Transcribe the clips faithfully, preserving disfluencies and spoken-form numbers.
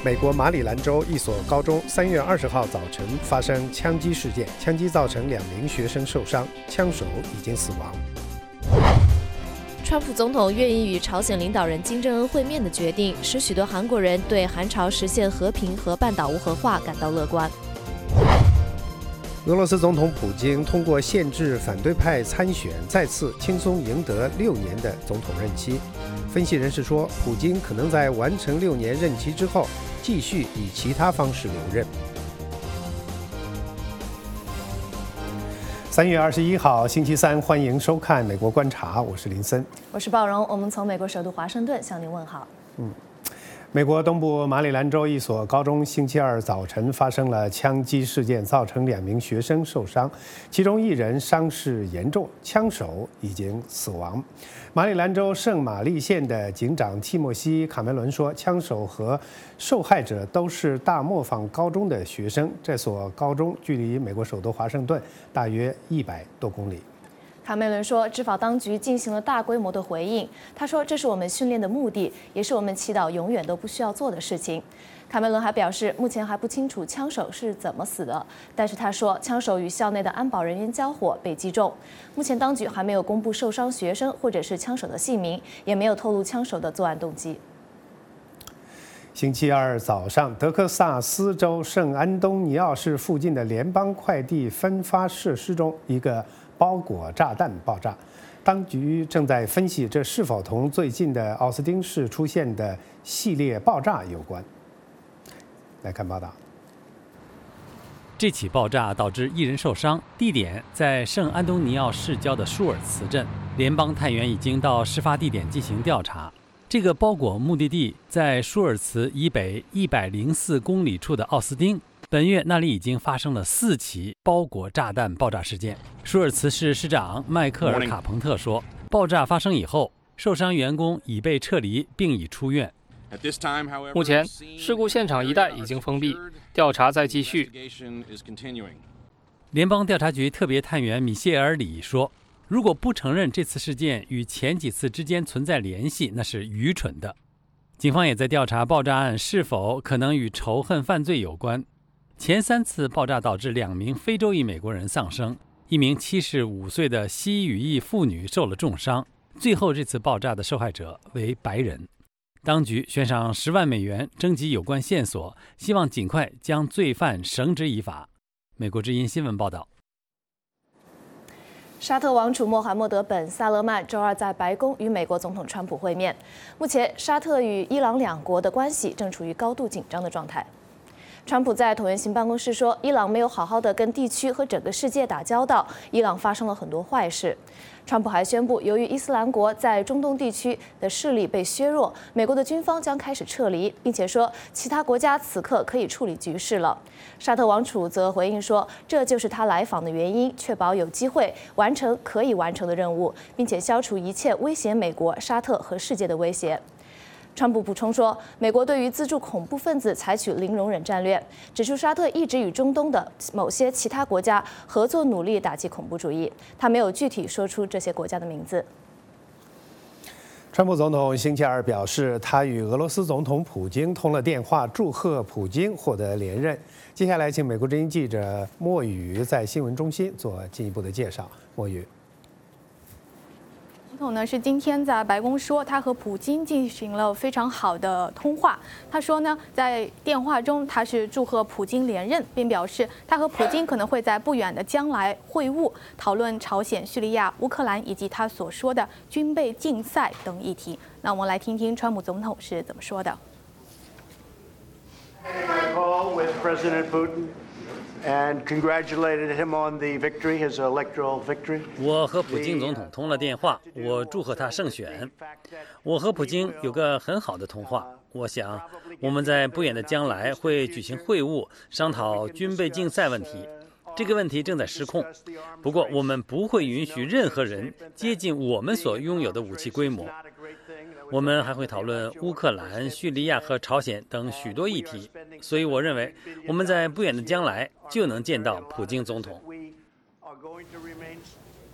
美国马里兰州一所高中三月二十号早晨发生枪击事件，枪击造成两名学生受伤，枪手已经死亡。 川普总统愿意与朝鲜领导人金正恩会面的决定，使许多韩国人对韩朝实现和平和半岛无核化感到乐观。 俄罗斯总统普京通过限制反对派参选，再次轻松赢得六年的总统任期。分析人士说，普京可能在完成六年任期之后，继续以其他方式留任。三月二十一号，星期三，欢迎收看《美国观察》，我是林森， 我是鲍荣，我们从美国首都华盛顿向您问好。 嗯。美国东部马里兰州一所高中星期二早晨发生了枪击事件，造成两名学生受伤，其中一人伤势严重，枪手已经死亡。马里兰州圣玛丽县的警长蒂莫西·卡梅伦说，枪手和受害者都是大磨坊高中的学生。这所高中距离美国首都华盛顿大约一百多公里。 卡梅伦说，执法当局进行了大规模的回应。他说，这是我们训练的目的，也是我们祈祷永远都不需要做的事情。卡梅伦还表示，目前还不清楚枪手是怎么死的，但是他说，枪手与校内的安保人员交火被击中。目前当局还没有公布受伤学生或者是枪手的姓名，也没有透露枪手的作案动机。 星期二早上，德克萨斯州圣安东尼奥市附近的联邦快递分发设施中，一个包裹炸弹爆炸，当局正在分析这是否同最近的奥斯汀市出现的系列爆炸有关。来看报道。 这起爆炸导致一人受伤，地点在圣安东尼奥市郊的舒尔茨镇。联邦探员已经到事发地点进行调查。这个包裹目的地在舒尔茨以北一百零四公里处的奥斯汀。本月那里已经发生了四起包裹炸弹爆炸事件。舒尔茨市市长迈克尔·卡彭特说，爆炸发生以后，受伤员工已被撤离并已出院。 目前，事故现场一带已经封闭，调查在继续。 联邦调查局特别探员米歇尔·里说，如果不承认这次事件与前几次之间存在联系，那是愚蠢的。警方也在调查爆炸案是否可能与仇恨犯罪有关。前三次爆炸导致两名非洲裔美国人丧生，一名七十五岁的西语裔妇女受了重伤。最后这次爆炸的受害者为白人。当局悬赏十万美元征集有关线索，希望尽快将罪犯绳之以法。美国之音新闻报道。 沙特王储穆罕默德本·萨勒曼周二在白宫与美国总统川普会面。目前，沙特与伊朗两国的关系正处于高度紧张的状态。川普在椭圆形办公室说，伊朗没有好好的跟地区和整个世界打交道，伊朗发生了很多坏事。川普还宣布，由于伊斯兰国在中东地区的势力被削弱，美国的军方将开始撤离，并且说其他国家此刻可以处理局势了。沙特王储则回应说，这就是他来访的原因，确保有机会完成可以完成的任务，并且消除一切威胁美国、沙特和世界的威胁。川普补充说，美国对于资助恐怖分子采取零容忍战略，指出沙特一直与中东的某些其他国家合作，努力打击恐怖主义。他没有具体说出这些国家的名字。 川普总统星期二表示，他与俄罗斯总统普京通了电话，祝贺普京获得连任。接下来，请美国之音记者莫宇在新闻中心做进一步的介绍。莫宇。 总统呢是今天在白宫说，他和普京进行了非常好的通话。他说呢，在电话中他是祝贺普京连任，并表示他和普京可能会在不远的将来会晤，讨论朝鲜、叙利亚、乌克兰以及他所说的军备竞赛等议题。那我们来听听川普总统是怎么说的。 And congratulated him on the victory, his electoral victory. 我和普京总统通了电话，我祝贺他胜选。我和普京有个很好的通话，我想我们在不远的将来会举行会晤，商讨军备竞赛问题。这个问题正在失控，不过我们不会允许任何人接近我们所拥有的武器规模。我们还会讨论乌克兰、叙利亚和朝鲜等许多议题，所以我认为我们在不远的将来就能见到普京总统。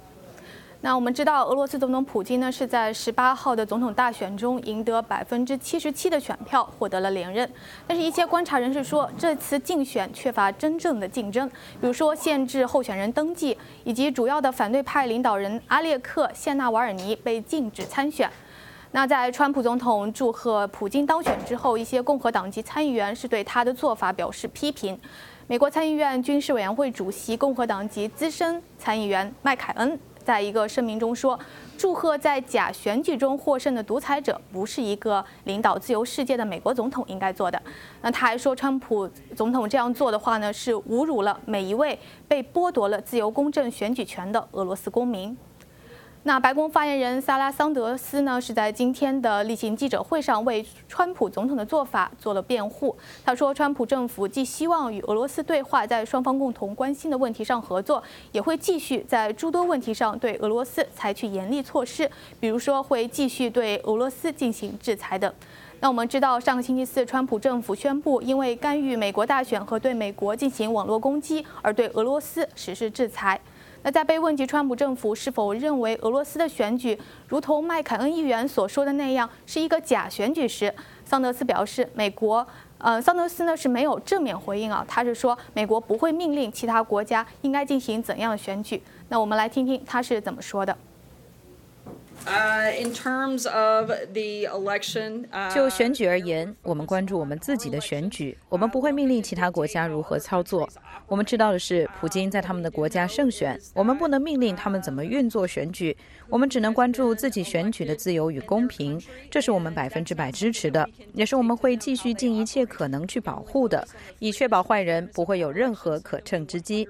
那我们知道，俄罗斯总统普京呢是在十八号的总统大选中赢得百分之七十七的选票，获得了连任。但是，一些观察人士说，这次竞选缺乏真正的竞争，比如说限制候选人登记，以及主要的反对派领导人阿列克谢纳瓦尔尼被禁止参选。那在川普总统祝贺普京当选之后，一些共和党籍参议员是对他的做法表示批评。美国参议院军事委员会主席共和党籍资深参议员麦凯恩在一个声明中说，祝贺在假选举中获胜的独裁者不是一个领导自由世界的美国总统应该做的。那他还说，川普总统这样做的话呢，是侮辱了每一位被剥夺了自由公正选举权的俄罗斯公民。那白宫发言人萨拉桑德斯呢，是在今天的例行记者会上为川普总统的做法做了辩护。他说，川普政府既希望与俄罗斯对话，在双方共同关心的问题上合作，也会继续在诸多问题上对俄罗斯采取严厉措施，比如说会继续对俄罗斯进行制裁等。那我们知道，上个星期四，川普政府宣布，因为干预美国大选和对美国进行网络攻击，而对俄罗斯实施制裁。那在被问及川普政府是否认为俄罗斯的选举如同麦凯恩议员所说的那样是一个假选举时，桑德斯表示，美国，呃，桑德斯呢是没有正面回应啊，他是说美国不会命令其他国家应该进行怎样的选举。那我们来听听他是怎么说的。 Uh, in terms of the election, uh, 就选举而言，我们关注我们自己的选举，我们不会命令其他国家如何操作。我们知道的是，普京在他们的国家胜选，我们不能命令他们怎么运作选举，我们只能关注自己选举的自由与公平，这是我们百分之百支持的，也是我们会继续尽一切可能去保护的，以确保坏人不会有任何可乘之机。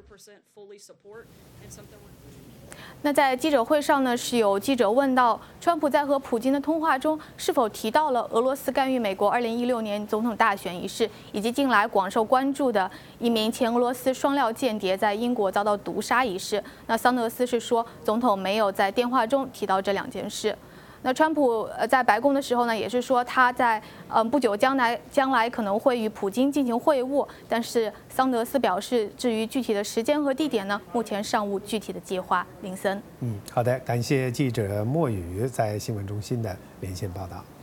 那在记者会上呢，是有记者问到，川普在和普京的通话中是否提到了俄罗斯干预美国二零一六年总统大选一事，以及近来广受关注的一名前俄罗斯双料间谍在英国遭到毒杀一事。那桑德斯是说，总统没有在电话中提到这两件事。那川普呃在白宫的时候呢，也是说他在嗯不久将来将来可能会与普京进行会晤，但是桑德斯表示，至于具体的时间和地点呢，目前尚无具体的计划。林森， 嗯，好的，感谢记者莫宇在新闻中心的连线报道。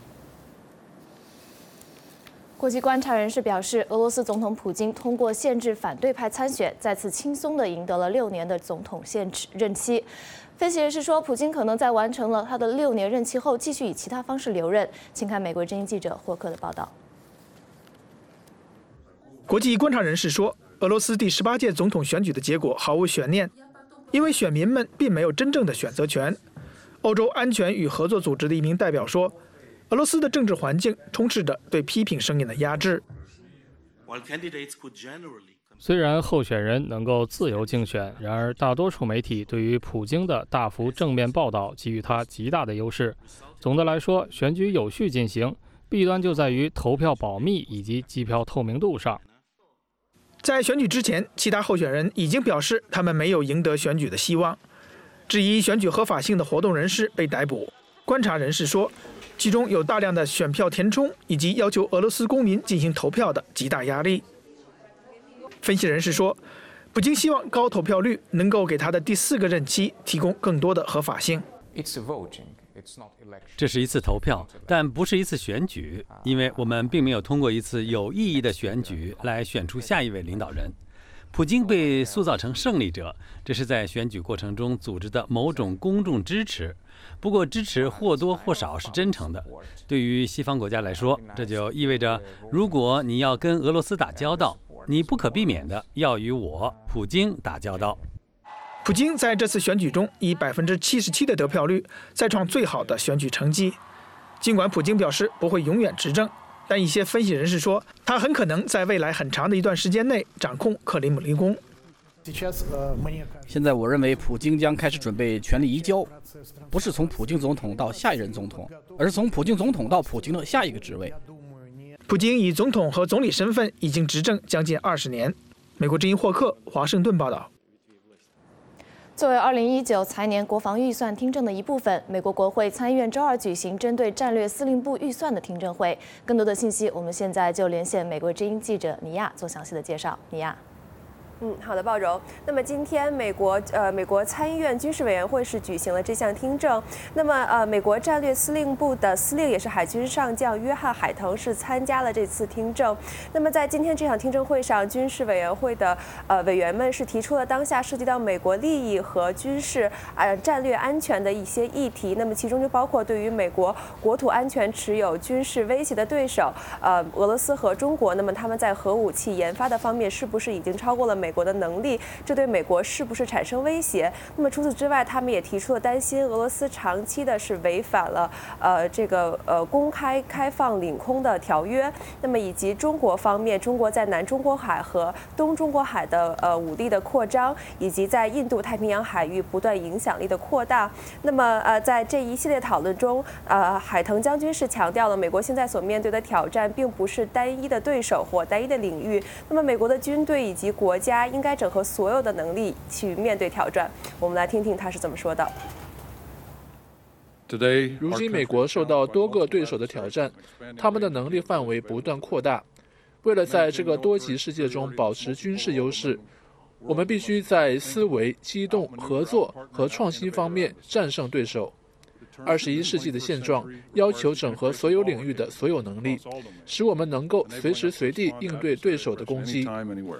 国际观察人士表示，俄罗斯总统普京通过限制反对派参选，再次轻松地赢得了六年的总统限任期。分析人士说，普京可能在完成了他的六年任期后，继续以其他方式留任。请看美国之音记者霍克的报道。 国际观察人士说，俄罗斯第十八届总统选举的结果毫无悬念，因为选民们并没有真正的选择权。欧洲安全与合作组织的一名代表说，俄罗斯的政治环境充斥着对批评声音的压制。 虽然候选人能够自由竞选，然而大多数媒体对于普京的大幅正面报道给予他极大的优势。总的来说，选举有序进行，弊端就在于投票保密以及计票透明度上。 在选举之前，其他候选人已经表示他们没有赢得选举的希望。质疑选举合法性的活动人士被逮捕。观察人士说，其中有大量的选票填充以及要求俄罗斯公民进行投票的极大压力。分析人士说，普京希望高投票率能够给他的第四个任期提供更多的合法性。 这是一次投票，但不是一次选举，因为我们并没有通过一次有意义的选举来选出下一位领导人。普京被塑造成胜利者，这是在选举过程中组织的某种公众支持。不过，支持或多或少是真诚的。对于西方国家来说，这就意味着，如果你要跟俄罗斯打交道，你不可避免的要与我普京打交道。 普京在这次选举中以百分之七十七的得票率再创最好的选举成绩。尽管普京表示不会永远执政，但一些分析人士说，他很可能在未来很长的一段时间内掌控克里姆林宫。 现在我认为普京将开始准备权力移交，不是从普京总统到下一任总统，而是从普京总统到普京的下一个职位。 普京以总统和总理身份已经执政将近二十年。美国之音霍克华盛顿报道。 作为二零一九财年国防预算听证的一部分，美国国会参议院周二举行针对战略司令部预算的听证会。更多的信息，我们现在就连线美国之音记者尼亚做详细的介绍。尼亚。 嗯，好的，鲍柔。那么今天美国呃美国参议院军事委员会是举行了这项听证。那么呃美国战略司令部的司令也是海军上将约翰海腾是参加了这次听证。那么在今天这场听证会上，军事委员会的呃委员们是提出了当下涉及到美国利益和军事呃战略安全的一些议题。那么其中就包括对于美国国土安全持有军事威胁的对手呃俄罗斯和中国，那么他们在核武器研发的方面是不是已经超过了美国的能力？这对美国是不是产生威胁？那么除此之外，他们也提出了担心俄罗斯长期的是违反了呃这个呃公开开放领空的条约，那么以及中国方面，中国在南中国海和东中国海的呃武力的扩张，以及在印度太平洋海域不断影响力的扩大。那么呃在这一系列讨论中，呃海腾将军是强调了美国现在所面对的挑战并不是单一的对手或单一的领域，那么美国的军队以及国家应该整合所有的能力去面对挑战。我们来听听他是怎么说的。 如今，美国受到多个对手的挑战，他们的能力范围不断扩大。为了在这个多极世界中保持军事优势，我们必须在思维、机动、合作和创新方面战胜对手。二十一世纪的现状要求整合所有领域的所有能力，使我们能够随时随地应对对手的攻击。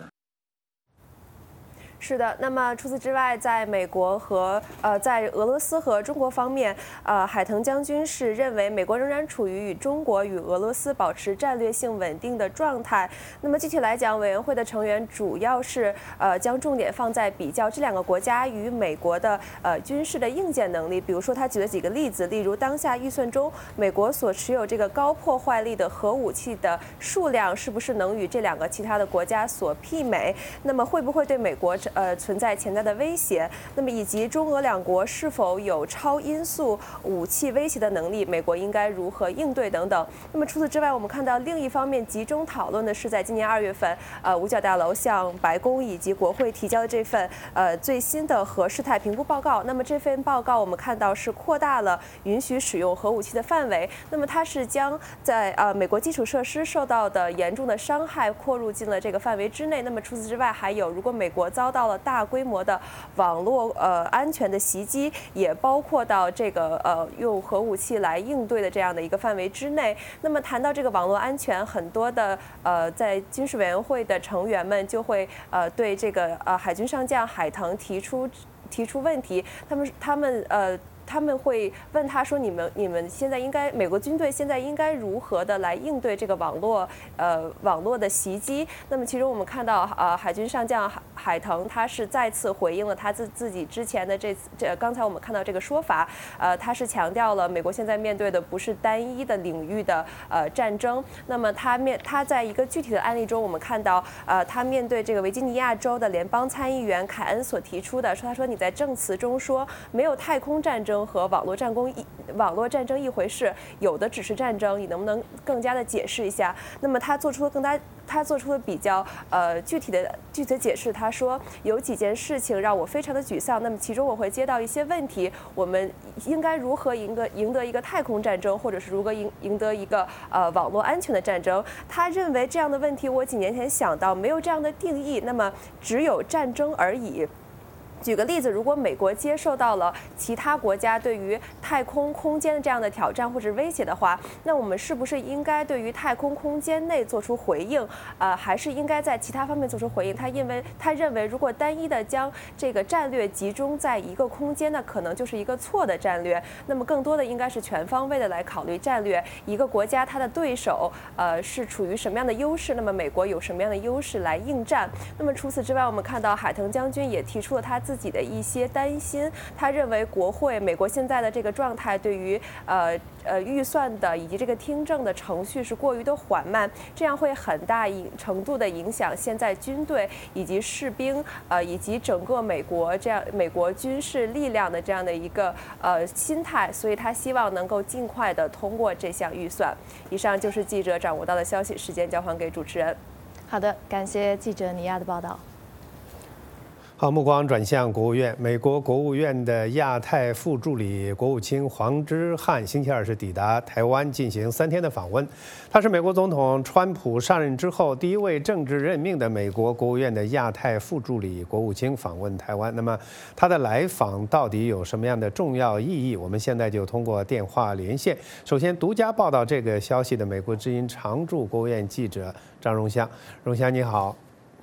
是的，那么除此之外，在美国和呃在俄罗斯和中国方面，呃海腾将军是认为美国仍然处于与中国与俄罗斯保持战略性稳定的状态。那么具体来讲，委员会的成员主要是呃将重点放在比较这两个国家与美国的呃军事的硬件能力。比如说，他举了几个例子，例如当下预算中美国所持有这个高破坏力的核武器的数量是不是能与这两个其他的国家所媲美？那么会不会对美国呃存在潜在的威胁？那么以及中俄两国是否有超音速武器威胁的能力？美国应该如何应对等等。那么除此之外，我们看到另一方面集中讨论的是在今年二月份，呃，五角大楼向白宫以及国会提交的这份呃最新的核事态评估报告。那么这份报告我们看到是扩大了允许使用核武器的范围。那么它是将在呃美国基础设施受到的严重的伤害扩入进了这个范围之内。那么除此之外，还有如果美国遭到了大规模的网络呃安全的袭击，也包括到这个呃用核武器来应对的这样的一个范围之内。那么谈到这个网络安全，很多的呃在军事委员会的成员们就会呃对这个呃海军上将海腾提出提出问题，他们他们呃。他们会问他说：“你们你们现在应该美国军队现在应该如何的来应对这个网络呃网络的袭击？”那么其中我们看到呃海军上将海海腾他是再次回应了他自自己之前的这这刚才我们看到这个说法，呃他是强调了美国现在面对的不是单一的领域的呃战争。那么他面他在一个具体的案例中，我们看到呃他面对这个维吉尼亚州的联邦参议员凯恩所提出的说，他说你在证词中说没有太空战争和网络战攻一网络战争一回事，有的只是战争，你能不能更加的解释一下？那么他做出了更大，他做出了比较呃具体的具体的解释。他说有几件事情让我非常的沮丧，那么其中我会接到一些问题，我们应该如何赢得赢得一个太空战争，或者是如何赢赢得一个呃网络安全的战争？他认为这样的问题我几年前想到没有这样的定义，那么只有战争而已。举个例子，如果美国接受到了其他国家对于太空空间的这样的挑战或者威胁的话，那我们是不是应该对于太空空间内做出回应？呃，还是应该在其他方面做出回应？他因为他认为，如果单一的将这个战略集中在一个空间，那可能就是一个错的战略。那么更多的应该是全方位的来考虑战略。一个国家它的对手呃是处于什么样的优势？那么美国有什么样的优势来应战？那么除此之外，我们看到海腾将军也提出了他自己的一些担心。他认为国会美国现在的这个状态对于呃呃预算的以及这个听证的程序是过于的缓慢，这样会很大程度的影响现在军队以及士兵呃以及整个美国这样美国军事力量的这样的一个呃心态，所以他希望能够尽快的通过这项预算。以上就是记者掌握到的消息，时间交还给主持人。 好的，感谢记者尼亚的报道。 好，目光转向国务院。美国国务院的亚太副助理国务卿黄之汉星期二是抵达台湾进行三天的访问。他是美国总统川普上任之后第一位政治任命的美国国务院的亚太副助理国务卿访问台湾。那么他的来访到底有什么样的重要意义？我们现在就通过电话连线。首先，独家报道这个消息的美国之音常驻国务院记者张荣香。荣香，你好。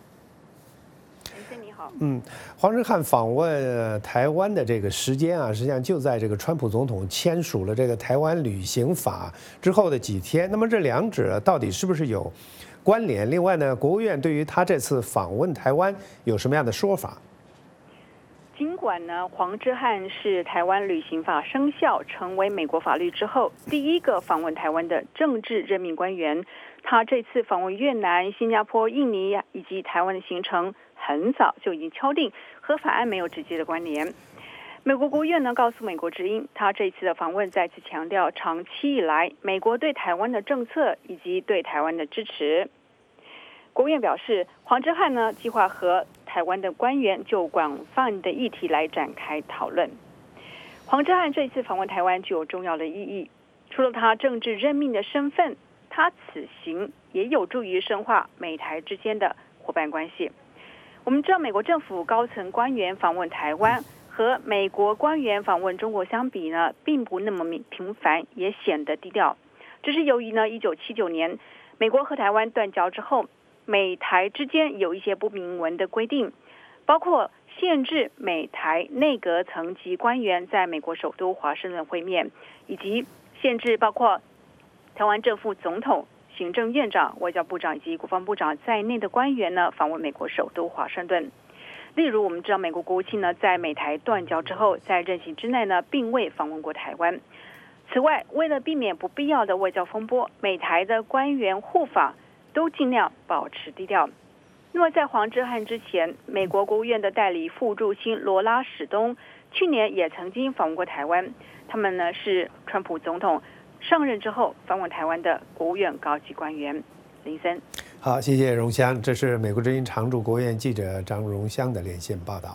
嗯，黄之汉访问台湾的这个时间啊，实际上就在这个川普总统签署了这个台湾旅行法之后的几天。那么这两者到底是不是有关联？另外呢，国务院对于他这次访问台湾有什么样的说法？ 尽管呢，黄之汉是台湾旅行法生效成为美国法律之后第一个访问台湾的政治任命官员，他这次访问越南、新加坡、印尼以及台湾的行程很早就已经敲定，和法案没有直接的关联。美国国务院呢告诉美国之音，他这次的访问再次强调长期以来美国对台湾的政策以及对台湾的支持。国务院表示，黄之汉呢计划和台湾的官员就广泛的议题来展开讨论。黄之汉这次访问台湾具有重要的意义，除了他政治任命的身份，他此行也有助于深化美台之间的伙伴关系。我们知道，美国政府高层官员访问台湾和美国官员访问中国相比呢，并不那么频繁，也显得低调。这是由于呢，一九七九年美国和台湾断交之后，美台之间有一些不明文的规定，包括限制美台内阁层级官员在美国首都华盛顿会面，以及限制包括台湾正副总统、行政院长、外交部长以及国防部长在内的官员呢访问美国首都华盛顿。例如，我们知道美国国务卿呢在美台断交之后，在任期之内呢并未访问过台湾。此外，为了避免不必要的外交风波，美台的官员互访都尽量保持低调。那么在黄之汉之前，美国国务院的代理副驻卿罗拉史东去年也曾经访问过台湾，他们呢是川普总统上任之后访问台湾的国务院高级官员。林森， 好，谢谢荣香，这是美国之音常驻国务院记者张荣香的连线报道。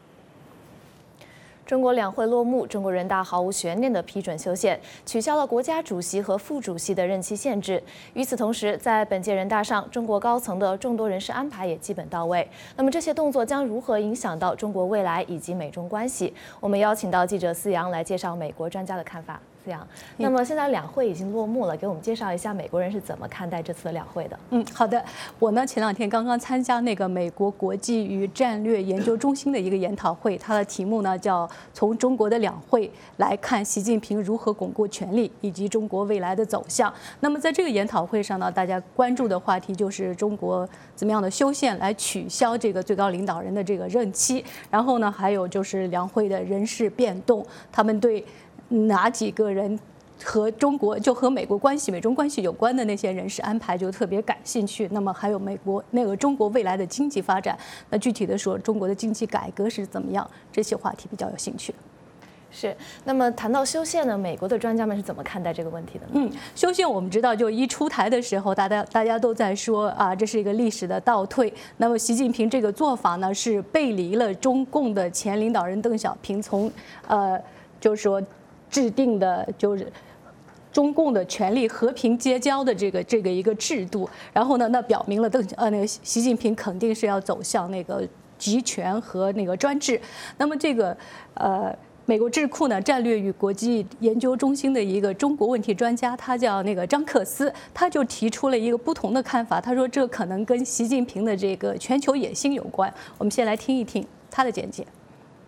中国两会落幕，中国人大毫无悬念地批准修宪，取消了国家主席和副主席的任期限制。与此同时，在本届人大上，中国高层的众多人事安排也基本到位。那么这些动作将如何影响到中国未来以及美中关系？我们邀请到记者思阳来介绍美国专家的看法。思阳，那么现在两会已经落幕了，给我们介绍一下美国人是怎么看待这次的两会的？ 嗯，好的。我呢前两天刚刚参加那个美国国际与战略研究中心的一个研讨会，它的题目呢叫“从中国的两会来看习近平如何巩固权力以及中国未来的走向”。那么在这个研讨会上呢，大家关注的话题就是中国怎么样的修宪来取消这个最高领导人的这个任期，然后呢还有就是两会的人事变动，他们对哪几个人和中国就和美国关系、美中关系有关的那些人事安排就特别感兴趣。那么还有美国那个中国未来的经济发展，那具体的说中国的经济改革是怎么样，这些话题比较有兴趣。 是，那么谈到修宪呢，美国的专家们是怎么看待这个问题的呢？ 嗯，修宪我们知道，就一出台的时候，大家大家都在说啊，这是一个历史的倒退。那么习近平这个做法呢，是背离了中共的前领导人邓小平从呃，就是说制定的就是中共的权力和平结交的这个这个一个制度，然后呢，那表明了邓呃那个习近平肯定是要走向那个集权和那个专制。那么这个呃。美国智库呢战略与国际研究中心的一个中国问题专家，他叫那个张克思，他就提出了一个不同的看法。他说这可能跟习近平的这个全球野心有关。我们先来听一听他的简介。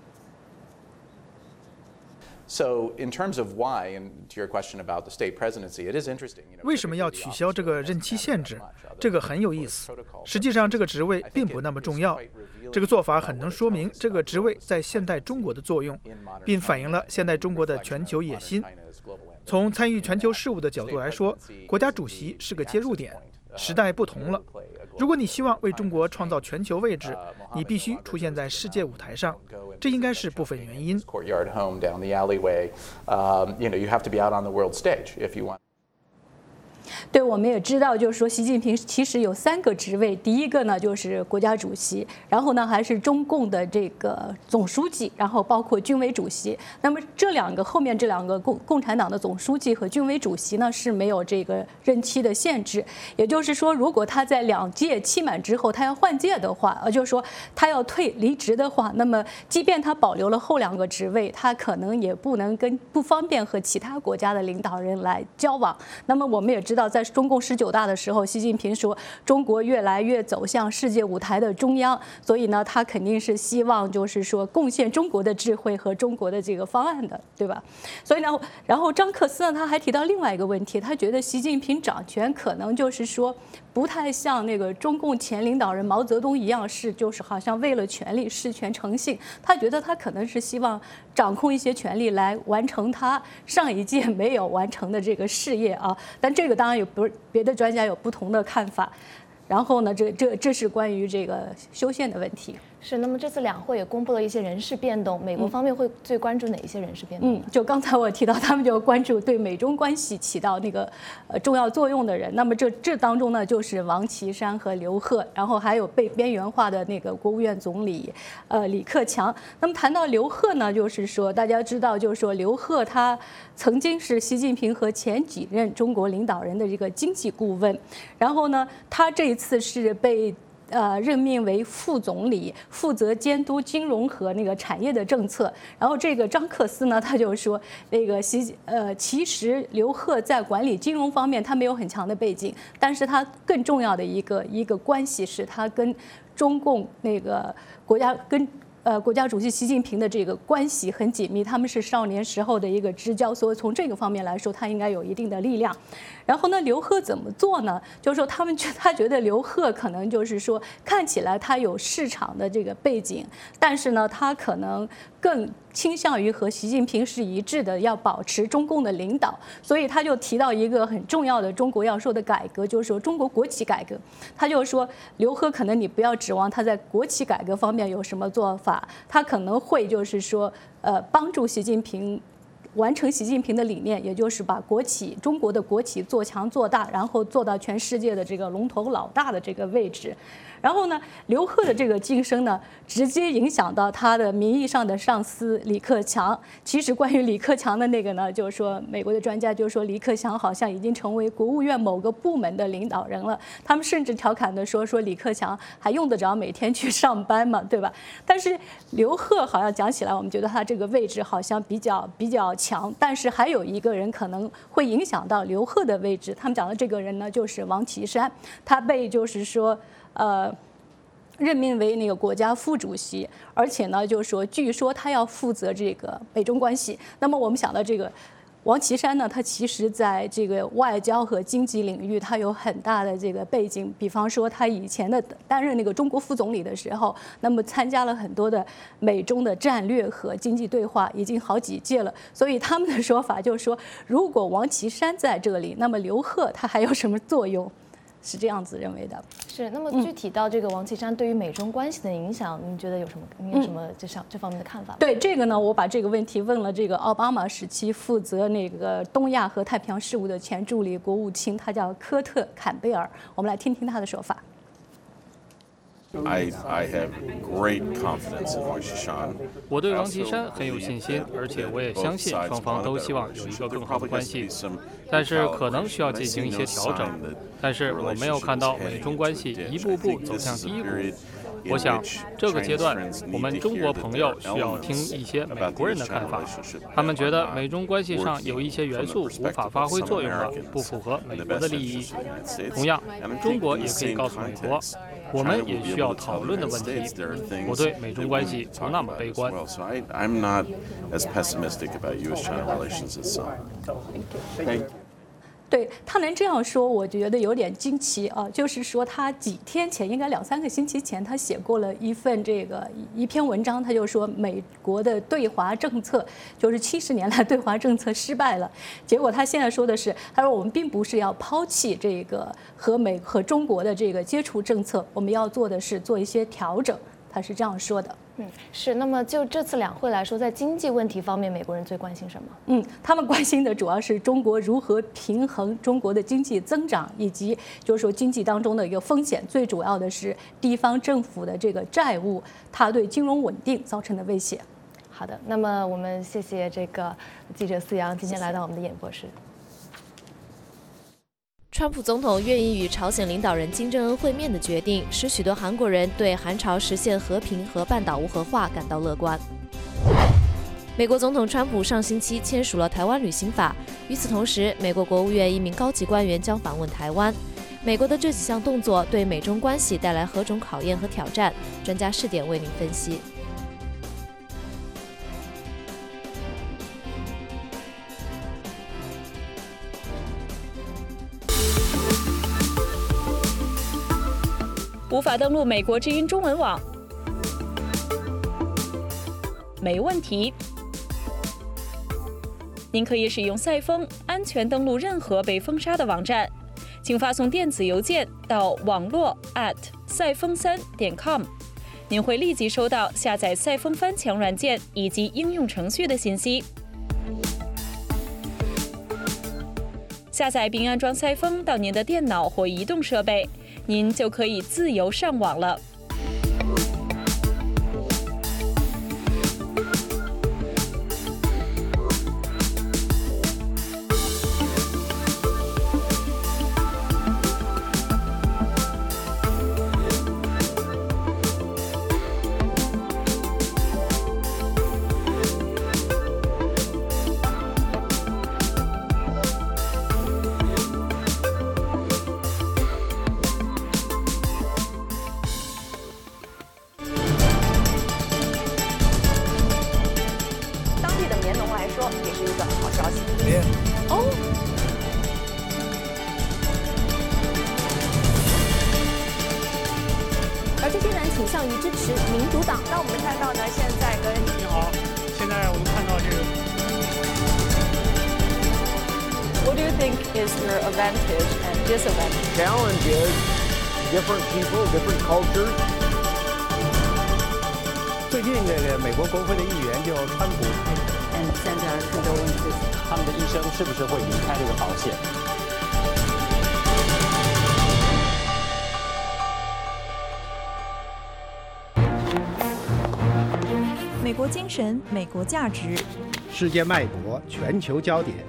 So, in terms of why, and to your question about the state presidency, it is interesting. 为什么要取消这个任期限制？这个很有意思。实际上，这个职位并不那么重要。这个做法很能说明这个职位在现代中国的作用，并反映了现代中国的全球野心。从参与全球事务的角度来说，国家主席是个切入点。时代不同了，如果你希望为中国创造全球位置，你必须出现在世界舞台上，这应该是部分原因。 对，我们也知道，就是说习近平其实有三个职位，第一个呢就是国家主席，然后呢还是中共的这个总书记，然后包括军委主席。那么这两个后面这两个共共产党的总书记和军委主席呢是没有这个任期的限制，也就是说，如果他在两届期满之后他要换届的话，呃，就是说他要退离职的话，那么即便他保留了后两个职位，他可能也不能跟不方便和其他国家的领导人来交往。那么我们也知道，在中共十九大的时候，习近平说中国越来越走向世界舞台的中央，所以呢，他肯定是希望就是说贡献中国的智慧和中国的这个方案的，对吧？所以呢，然后张克斯呢，他还提到另外一个问题，他觉得习近平掌权可能就是说不太像那个中共前领导人毛泽东一样，是就是好像为了权力事权成性，他觉得他可能是希望掌控一些权力来完成他上一届没有完成的这个事业啊。但这个当然有不别的专家有不同的看法。然后呢，这这这是关于这个修宪的问题。 是，那么这次两会也公布了一些人事变动，美国方面会最关注哪一些人事变动？ 嗯，就刚才我提到，他们就关注对美中关系起到那个呃重要作用的人。那么这这当中呢，就是王岐山和刘鹤，然后还有被边缘化的那个国务院总理呃李克强。那么谈到刘鹤呢，就是说大家知道，就是说刘鹤他曾经是习近平和前几任中国领导人的这个经济顾问，然后呢，他这一次是被呃，任命为副总理，负责监督金融和那个产业的政策。然后这个张克斯呢，他就说，那个习呃，其实刘鹤在管理金融方面他没有很强的背景，但是他更重要的一个一个关系是他跟中共那个国家跟。呃，国家主席习近平的这个关系很紧密，他们是少年时候的一个知交，所以从这个方面来说，他应该有一定的力量。然后呢，刘鹤怎么做呢？就是说，他们觉他觉得刘鹤可能就是说，看起来他有市场的这个背景，但是呢，他可能更倾向于和习近平是一致的，要保持中共的领导。所以他就提到一个很重要的中国要说的改革，就是说中国国企改革。他就说，刘鹤可能你不要指望他在国企改革方面有什么做法。他可能会就是说，呃，帮助习近平完成习近平的理念，也就是把国企、中国的国企做强做大，然后做到全世界的这个龙头老大的这个位置。然后呢，刘鹤的这个晋升呢，直接影响到他的名义上的上司李克强。其实关于李克强的那个呢，就是说美国的专家就说李克强好像已经成为国务院某个部门的领导人了。他们甚至调侃的说说李克强还用得着每天去上班嘛，对吧？但是刘鹤好像讲起来，我们觉得他这个位置好像比较比较强，但是还有一个人可能会影响到刘鹤的位置。他们讲的这个人呢，就是王岐山，他被就是说。呃，任命为那个国家副主席，而且呢，就是说，据说他要负责这个美中关系。那么我们想到这个王岐山呢，他其实在这个外交和经济领域，他有很大的这个背景。比方说，他以前的担任那个中国副总理的时候，那么参加了很多的美中的战略和经济对话，已经好几届了。所以他们的说法就是说，如果王岐山在这里，那么刘鹤他还有什么作用？是这样子认为的。 是，那么具体到这个王岐山对于美中关系的影响，您觉得有什么？您有什么这上这方面的看法吗？ 对这个呢，我把这个问题问了这个奥巴马时期负责那个东亚和太平洋事务的前助理国务卿，他叫科特·坎贝尔。我们来听听他的说法。 I, I have great confidence in Wang Qishan. 我对王岐山很有信心，而且我也相信双方都希望有一个更好的关系，但是可能需要进行一些调整。但是我没有看到美中关系一步步走向低谷。我想这个阶段，我们中国朋友需要听一些美国人的看法。他们觉得美中关系上有一些元素无法发挥作用了，不符合美国的利益。同样，中国也可以告诉美国，我们也需要讨论的问题。我对美中关系不那么悲观。 I'm not as pessimistic about U S China relations as some. Thank you. 对他能这样说，我觉得有点惊奇啊。就是说，他几天前，应该两三个星期前，他写过了一份这个一篇文章，他就说美国的对华政策就是七十年来对华政策失败了。结果他现在说的是，他说我们并不是要抛弃这个和美和中国的这个接触政策，我们要做的是做一些调整。他是这样说的。 嗯，是。那么就这次两会来说，在经济问题方面，美国人最关心什么？ 嗯，他们关心的主要是中国如何平衡中国的经济增长，以及就是说经济当中的一个风险。最主要的是地方政府的这个债务，它对金融稳定造成的威胁。 好的，那么我们谢谢这个记者思阳今天来到我们的演播室。 川普总统愿意与朝鲜领导人金正恩会面的决定，使许多韩国人对韩朝实现和平和半岛无核化感到乐观。美国总统川普上星期签署了台湾旅行法，与此同时，美国国务院一名高级官员将访问台湾。美国的这几项动作对美中关系带来何种考验和挑战？专家试点为您分析。 无法登录美国之音中文网？没问题，您可以使用赛风安全登录任何被封杀的网站。请发送电子邮件到网络 at 赛风三点 com， 您会立即收到下载赛风翻墙软件以及应用程序的信息。下载并安装赛风到您的电脑或移动设备，您就可以自由上网了。 而这些人倾向于支持民主党。那我们看到呢，现在跟你好，现在我们看到这个。 What do you think is your advantage and disadvantage? Challenge is different people, different cultures. 最近这个美国国会的议员就川普， 嗯，现在更多问题是他们的医生是不是会离开这个保险？ 美国精神，美国价值， 世界脉搏，全球焦点。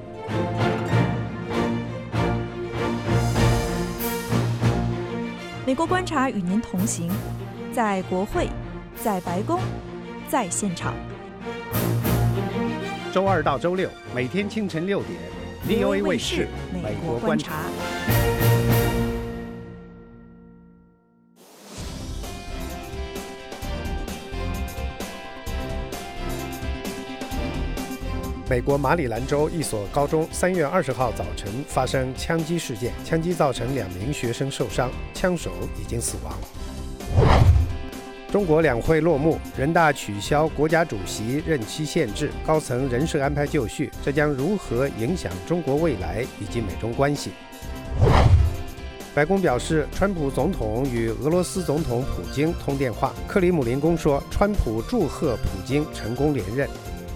美国观察与您同行，在国会，在白宫，在现场。 周二到周六，每天清晨六点 ，V O A 卫视《美国观察》。美国马里兰州一所高中三月二十号早晨发生枪击事件，枪击造成两名学生受伤，枪手已经死亡。中国两会落幕，人大取消国家主席任期限制，高层人事安排就绪，这将如何影响中国未来以及美中关系？白宫表示，川普总统与俄罗斯总统普京通电话，克里姆林宫说，川普祝贺普京成功连任。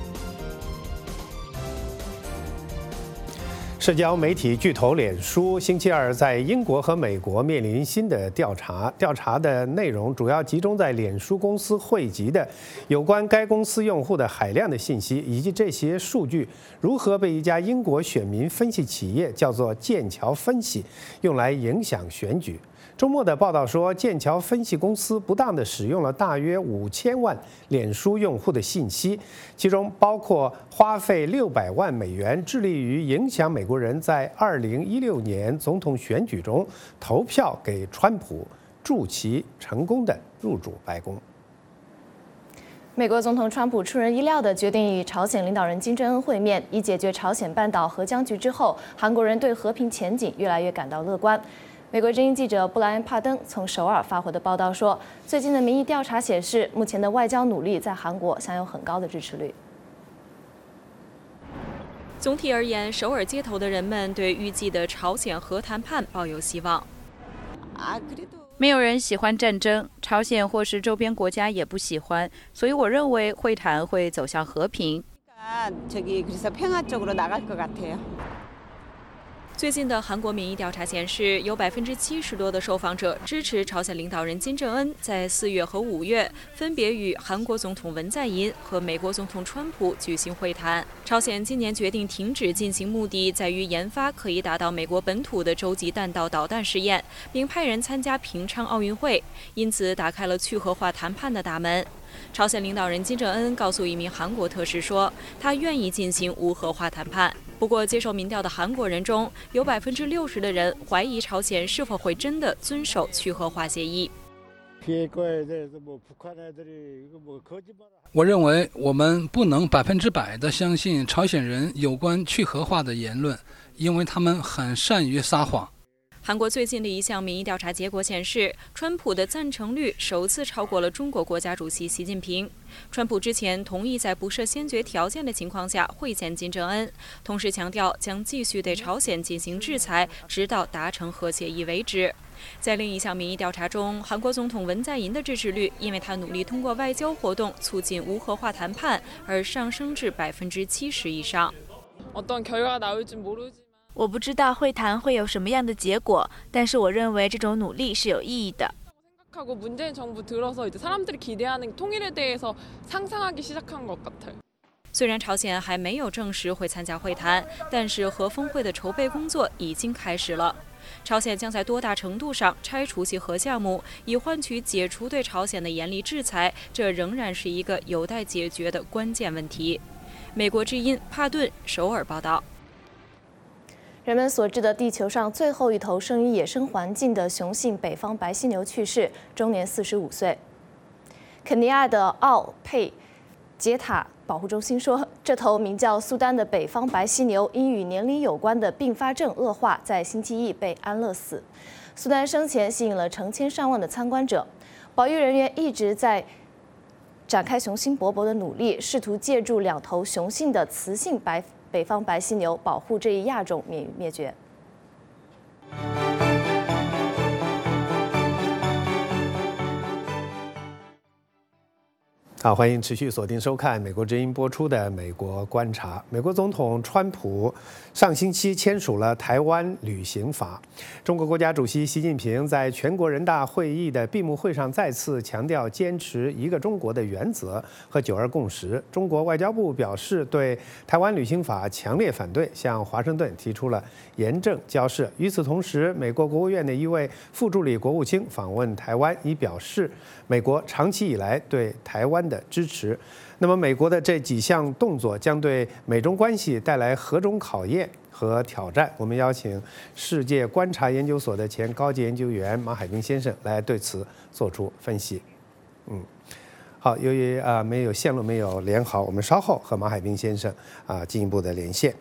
社交媒体巨头脸书星期二在英国和美国面临新的调查，调查的内容主要集中在脸书公司汇集的有关该公司用户的海量的信息，以及这些数据如何被一家英国选民分析企业叫做剑桥分析用来影响选举。周末的报道说，剑桥分析公司不当地使用了大约五千万脸书用户的信息，其中包括花费六百万美元致力于影响美国人在二零一六年总统选举中投票给川普，助其成功的入主白宫。 美国总统川普出人意料地决定与朝鲜领导人金正恩会面，以解决朝鲜半岛核僵局之后，韩国人对和平前景越来越感到乐观。美国之音记者布莱恩·帕登从首尔发回的报道说，最近的民意调查显示，目前的外交努力在韩国享有很高的支持率。 总体而言，首尔街头的人们对预计的朝鲜核谈判抱有希望。 没有人喜欢战争，朝鲜或是周边国家也不喜欢，所以我认为会谈会走向和平。 最近的韩国民意调查显示，有百分之七十多的受访者支持朝鲜领导人金正恩在四月和五月分别与韩国总统文在寅和美国总统川普举行会谈。朝鲜今年决定停止进行，目的在于研发可以达到美国本土的洲际弹道导弹试验，并派人参加平昌奥运会，因此打开了去核化谈判的大门。朝鲜领导人金正恩告诉一名韩国特使说，他愿意进行无核化谈判。不过，接受民调的韩国人中有百分之六十的人怀疑朝鲜是否会真的遵守去核化协议。 我认为我们不能百分之百地相信朝鲜人有关去核化的言论，因为他们很善于撒谎。 韩国最近的一项民意调查结果显示，川普的赞成率首次超过了中国国家主席习近平。川普之前同意在不设先决条件的情况下会见金正恩，同时强调将继续对朝鲜进行制裁，直到达成核协议为止。在另一项民意调查中，韩国总统文在寅的支持率因为他努力通过外交活动促进无核化谈判而上升至百分之七十以上。 我不知道会谈会有什么样的结果，但是我认为这种努力是有意义的。 虽然朝鲜还没有证实会参加会谈，但是核峰会的筹备工作已经开始了。朝鲜将在多大程度上拆除其核项目，以换取解除对朝鲜的严厉制裁，这仍然是一个有待解决的关键问题。美国之音帕顿首尔报道。 人们所知的地球上最后一头生于野生环境的雄性北方白犀牛去世，终年四十五岁。肯尼亚的奥佩杰塔保护中心说，这头名叫苏丹的北方白犀牛因与年龄有关的并发症恶化，在星期一被安乐死。苏丹生前吸引了成千上万的参观者，保育人员一直在展开雄心勃勃的努力，试图借助两头雄性的雌性白。北方白犀牛保护这一亚种免于灭绝。 好，欢迎持续锁定收看美国之音播出的《美国观察》。美国总统川普上星期签署了台湾旅行法。中国国家主席习近平在全国人大会议的闭幕会上再次强调坚持一个中国的原则和九二共识。中国外交部表示对台湾旅行法强烈反对，向华盛顿提出了严正交涉。与此同时，美国国务院的一位副助理国务卿访问台湾，已表示美国长期以来对台湾的支持。那么，美国的这几项动作将对美中关系带来何种考验和挑战？我们邀请世界观察研究所的前高级研究员马海兵先生来对此做出分析。嗯，好，由于啊、呃、没有线路没有连好，我们稍后和马海兵先生啊、呃、进一步的连线。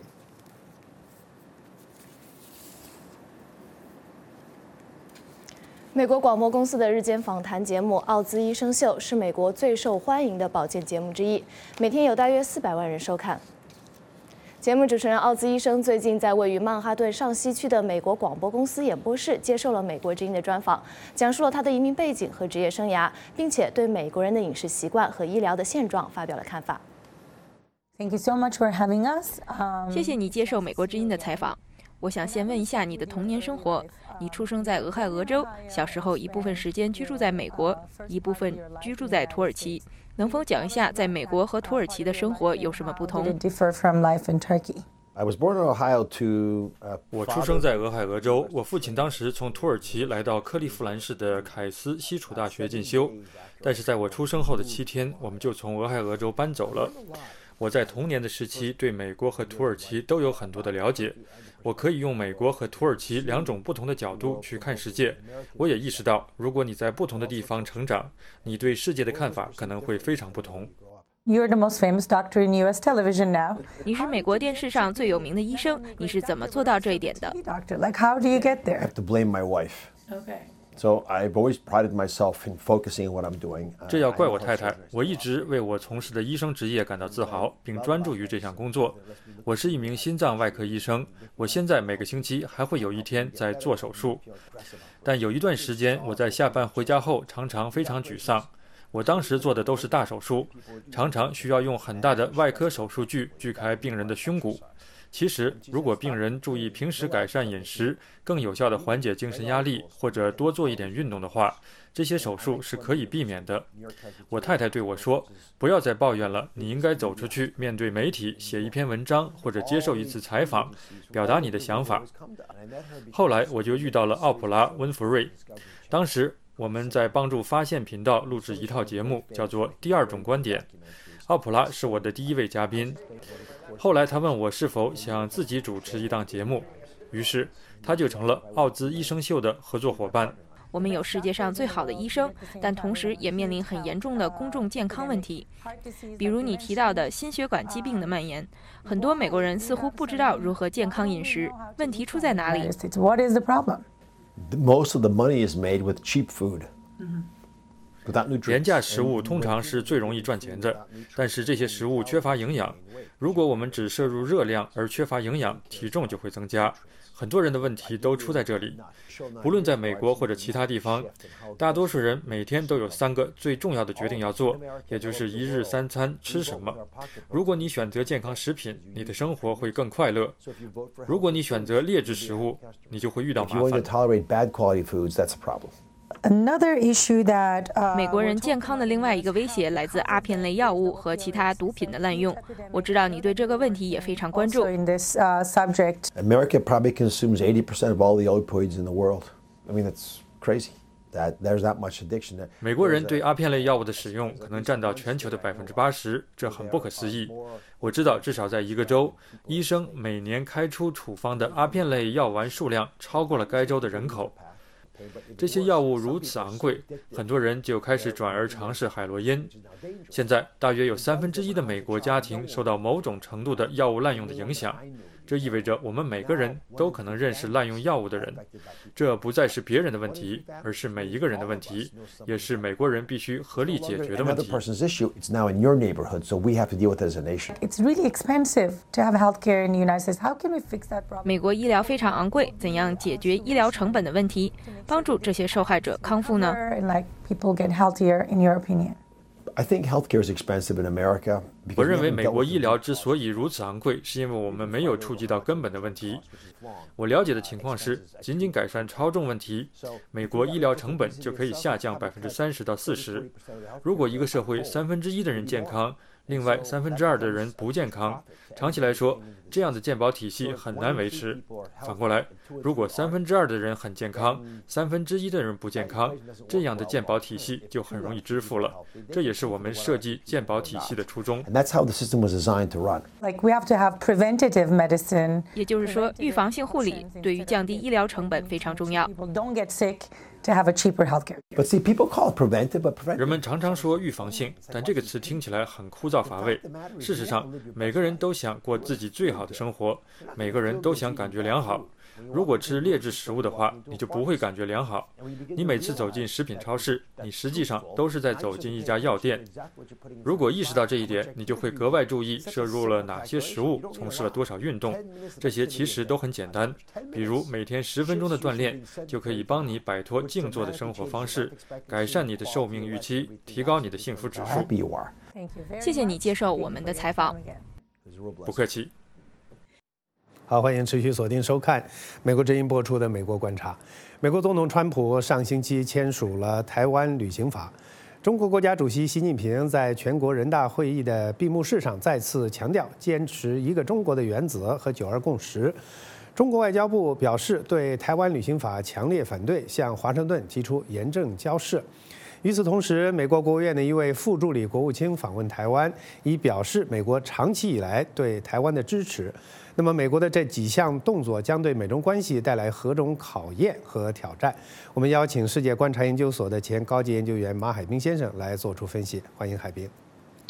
美国广播公司的日间访谈节目《奥兹医生秀》是美国最受欢迎的保健节目之一，每天有大约四百万人收看。节目主持人奥兹医生最近在位于曼哈顿上西区的美国广播公司演播室接受了美国之音的专访，讲述了他的移民背景和职业生涯，并且对美国人的饮食习惯和医疗的现状发表了看法。 Thank you so much for having us. 谢谢你接受美国之音的采访。我想先问一下你的童年生活。你出生在俄亥俄州，小时候一部分时间居住在美国，一部分居住在土耳其。能否讲一下在美国和土耳其的生活有什么不同？ 我出生在俄亥俄州，我父亲当时从土耳其来到克利夫兰市的凯斯西楚大学进修，但是在我出生后的七天，我们就从俄亥俄州搬走了。我在童年的时期对美国和土耳其都有很多的了解，我可以用美国和土耳其两种不同的角度去看世界。我也意识到，如果你在不同的地方成长，你对世界的看法可能会非常不同。 You're the most famous doctor in U S television now. 你是美国电视上最有名的医生，你是怎么做到这一点的？ Doctor, like how do you get there? I have to blame my wife. Okay. So I've always prided myself in focusing on what I'm doing. 这要怪我太太，我一直为我从事的医生职业感到自豪，并专注于这项工作。我是一名心脏外科医生，我现在每个星期还会有一天在做手术。但有一段时间，我在下班回家后常常非常沮丧。我当时做的都是大手术，常常需要用很大的外科手术锯锯开病人的胸骨。其实，如果病人注意平时改善饮食，更有效地缓解精神压力，或者多做一点运动的话，这些手术是可以避免的。我太太对我说：“不要再抱怨了，你应该走出去，面对媒体，写一篇文章，或者接受一次采访，表达你的想法。”后来我就遇到了奥普拉·温弗瑞，当时我们在帮助发现频道录制一套节目，叫做《第二种观点》。奥普拉是我的第一位嘉宾。后来他问我是否想自己主持一档节目，于是他就成了奥兹医生秀的合作伙伴。 我们有世界上最好的医生，但同时也面临很严重的公众健康问题，比如你提到的心血管疾病的蔓延。很多美国人似乎不知道如何健康饮食，问题出在哪里？ What is the problem? Most of the money is made with cheap food. 廉价食物通常是最容易赚钱的，但是这些食物缺乏营养。如果我们只摄入热量而缺乏营养，体重就会增加。很多人的问题都出在这里。不论在美国或者其他地方，大多数人每天都有三个最重要的决定要做，也就是一日三餐吃什么。如果你选择健康食品，你的生活会更快乐；如果你选择劣质食物，你就会遇到麻烦。 Another issue that, uh, 美国人健康的另外一个威胁来自阿片类药物和其他毒品的滥用。我知道你对这个问题也非常关注。 In this, uh, subject. America probably consumes eighty percent of all the opioids in the world. I mean, that's crazy. That there's that much addiction. 美国人对阿片类药物的使用可能占到全球的百分之八十，这很不可思议。我知道，至少在一个州，医生每年开出处方的阿片类药丸数量超过了该州的人口。这些药物如此昂贵，很多人就开始转而尝试海洛因。现在，大约有三分之一的美国家庭受到某种程度的药物滥用的影响。这意味着我们每个人都可能认识滥用药物的人。这不再是别人的问题，而是每一个人的问题，也是美国人必须合力解决的问题。 It's now in your neighborhood, so we have to deal with it as a nation. It's really expensive to have healthcare in the United States. How can we fix that problem? 美国医疗非常昂贵，怎样解决医疗成本的问题，帮助这些受害者康复呢？ Like people get healthier, in your opinion? I think healthcare is expensive in America. 我认为美国医疗之所以如此昂贵，是因为我们没有触及到根本的问题。我了解的情况是，仅仅改善超重问题，美国医疗成本就可以下降百分之三十到四十。如果一个社会三分之一的人健康，另外三分之二的人不健康，长期来说，这样的健保体系很难维持。反过来，如果三分之二的人很健康，三分之一的人不健康，这样的健保体系就很容易支付了。这也是我们设计健保体系的初衷。 And that's how the system was designed to run. Like we have to have preventative medicine. 也就是说，预防性护理对于降低医疗成本非常重要。 People don't get sick to have a cheaper healthcare. But see, people call it preventive, but preventive. 人们常常说预防性，但这个词听起来很枯燥乏味。事实上，每个人都想过自己最好的生活，每个人都想感觉良好。如果吃劣质食物的话，你就不会感觉良好。你每次走进食品超市，你实际上都是在走进一家药店。如果意识到这一点，你就会格外注意摄入了哪些食物，从事了多少运动。这些其实都很简单，比如每天十分钟的锻炼，就可以帮你摆脱静坐的生活方式，改善你的寿命预期，提高你的幸福指数。 谢谢你接受我们的采访。 不客气。 好，欢迎持续锁定收看美国之音播出的《美国观察》。美国总统川普上星期签署了台湾旅行法。中国国家主席习近平在全国人大会议的闭幕式上再次强调坚持一个中国的原则和九二共识。中国外交部表示对台湾旅行法强烈反对，向华盛顿提出严正交涉。与此同时，美国国务院的一位副助理国务卿访问台湾，以表示美国长期以来对台湾的支持。那么，美国的这几项动作将对美中关系带来何种考验和挑战？我们邀请世界观察研究所的前高级研究员马海兵先生来做出分析。欢迎海兵。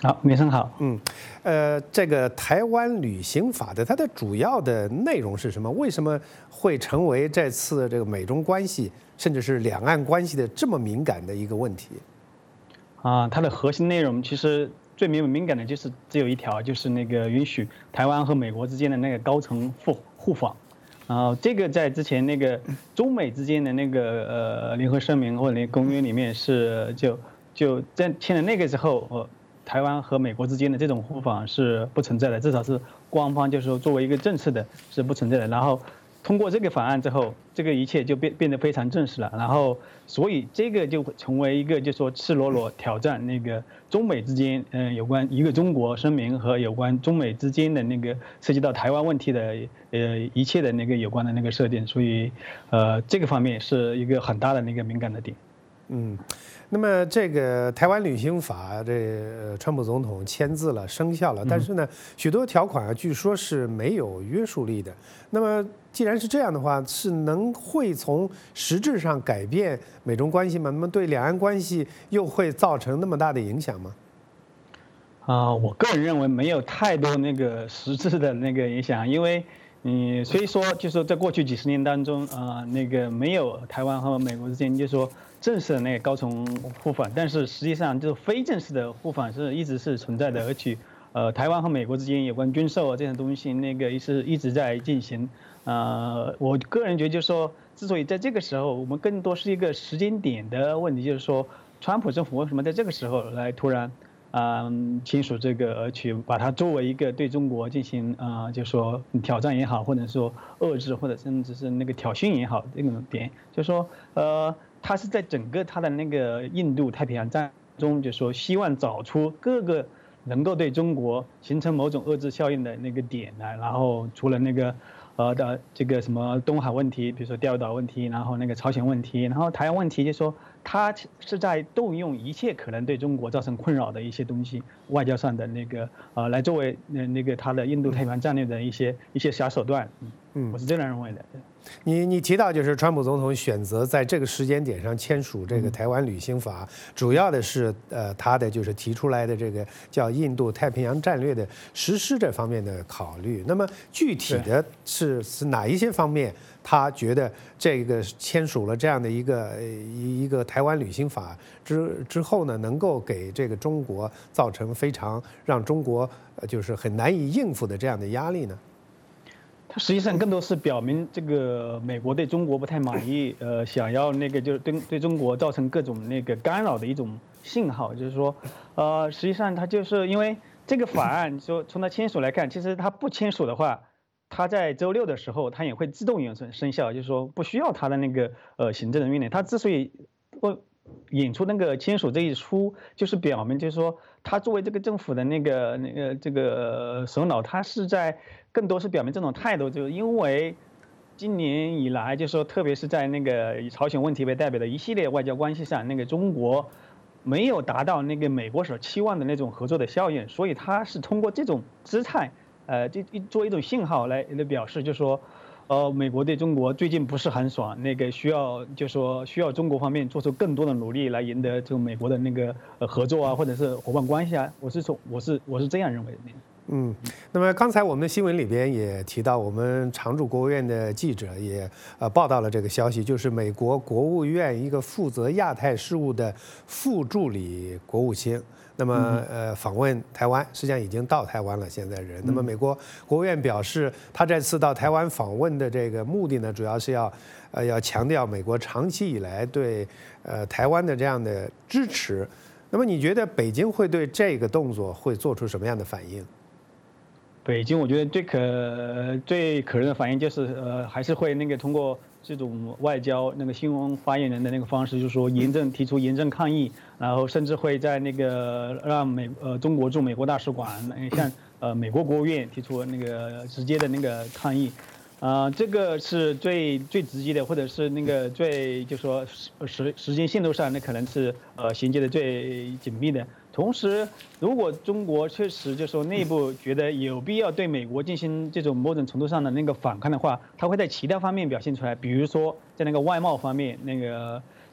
好，梅生好。 嗯，呃，这个台湾旅行法的它的主要的内容是什么？为什么会成为这次这个美中关系甚至是两岸关系的这么敏感的一个问题？ 啊，它的核心内容其实最敏敏感的就是只有一条，就是那个允许台湾和美国之间的那个高层互互访。然后这个在之前那个中美之间的那个呃联合声明或者那个公约里面是就就在签了那个之后，呃。台湾和美国之间的这种互访是不存在的，至少是官方就是说作为一个正式的是不存在的。然后通过这个法案之后，这个一切就变变得非常正式了。然后所以这个就成为一个就是说赤裸裸挑战那个中美之间嗯、呃、有关一个中国声明和有关中美之间的那个涉及到台湾问题的呃一切的那个有关的那个设定。所以呃这个方面是一个很大的那个敏感的点。 嗯。那么这个台湾旅行法，这川普总统签字了，生效了，但是呢，许多条款啊，据说是没有约束力的。那么既然是这样的话，是能会从实质上改变美中关系吗？那么对两岸关系又会造成那么大的影响吗？ 啊、呃，我个人认为没有太多那个实质的那个影响，因为你虽说就是在过去几十年当中啊、呃，那个没有台湾和美国之间就是说。正式的那个高层互访，但是实际上就是非正式的互访是一直是存在的，而且，呃，台湾和美国之间有关军售啊这些东西，那个是一直在进行。呃，我个人觉得就是说，之所以在这个时候，我们更多是一个时间点的问题，就是说，川普政府为什么在这个时候来突然，嗯、呃，签署这个，而且把它作为一个对中国进行啊、呃，就是说挑战也好，或者说遏制，或者甚至是那个挑衅也好，这种点，就是说，呃。他是在整个他的那个印度太平洋战中，就说希望找出各个能够对中国形成某种遏制效应的那个点来，然后除了那个呃的这个什么东海问题，比如说钓鱼岛问题，然后那个朝鲜问题，然后台湾问题，就说他是在动用一切可能对中国造成困扰的一些东西，外交上的那个呃来作为那那个他的印度太平洋战略的一些一些小手段，嗯，我是这样认为的。 你你提到就是川普总统选择在这个时间点上签署这个台湾旅行法，主要的是呃他的就是提出来的这个叫印度太平洋战略的实施这方面的考虑。那么具体的是是哪一些方面，他觉得这个签署了这样的一个一个台湾旅行法之之后呢，能够给这个中国造成非常让中国就是很难以应付的这样的压力呢？ 它实际上更多是表明这个美国对中国不太满意，呃，想要那个就是对对中国造成各种那个干扰的一种信号，就是说，呃，实际上它就是因为这个法案说从它签署来看，其实它不签署的话，它在周六的时候它也会自动生生效，就是说不需要它的那个呃行政的命令。它之所以会引出那个签署这一出，就是表明就是说，他作为这个政府的那个那个这个首脑，他是在更多是表明这种态度，就是因为今年以来，就是说，特别是在那个以朝鲜问题为代表的一系列外交关系上，那个中国没有达到那个美国所期望的那种合作的效应，所以他是通过这种姿态，呃，这一作为一种信号来来表示，就是说。呃，美国对中国最近不是很爽，那个需要就说需要中国方面做出更多的努力来赢得这个美国的那个呃合作啊，或者是伙伴关系啊。我是从我是我是这样认为的。 嗯，那么刚才我们的新闻里边也提到，我们常驻国务院的记者也呃报道了这个消息，就是美国国务院一个负责亚太事务的副助理国务卿。那么，呃，访问台湾，实际上已经到台湾了。现在人，那么美国国务院表示，他这次到台湾访问的这个目的呢，主要是要，呃，要强调美国长期以来对呃台湾的这样的支持。那么，你觉得北京会对这个动作会做出什么样的反应？ 北京，我觉得最可最可能的反应就是，呃，还是会那个通过这种外交那个新闻发言人的那个方式，就是说严正提出严正抗议，然后甚至会在那个让美呃中国驻美国大使馆向呃美国国务院提出那个直接的那个抗议，啊、呃，这个是最最直接的，或者是那个最就说时时间线路上那可能是呃衔接的最紧密的。同时，如果中国确实就说内部觉得有必要对美国进行这种某种程度上的那个反抗的话，它会在其他方面表现出来，比如说在那个外贸方面，那个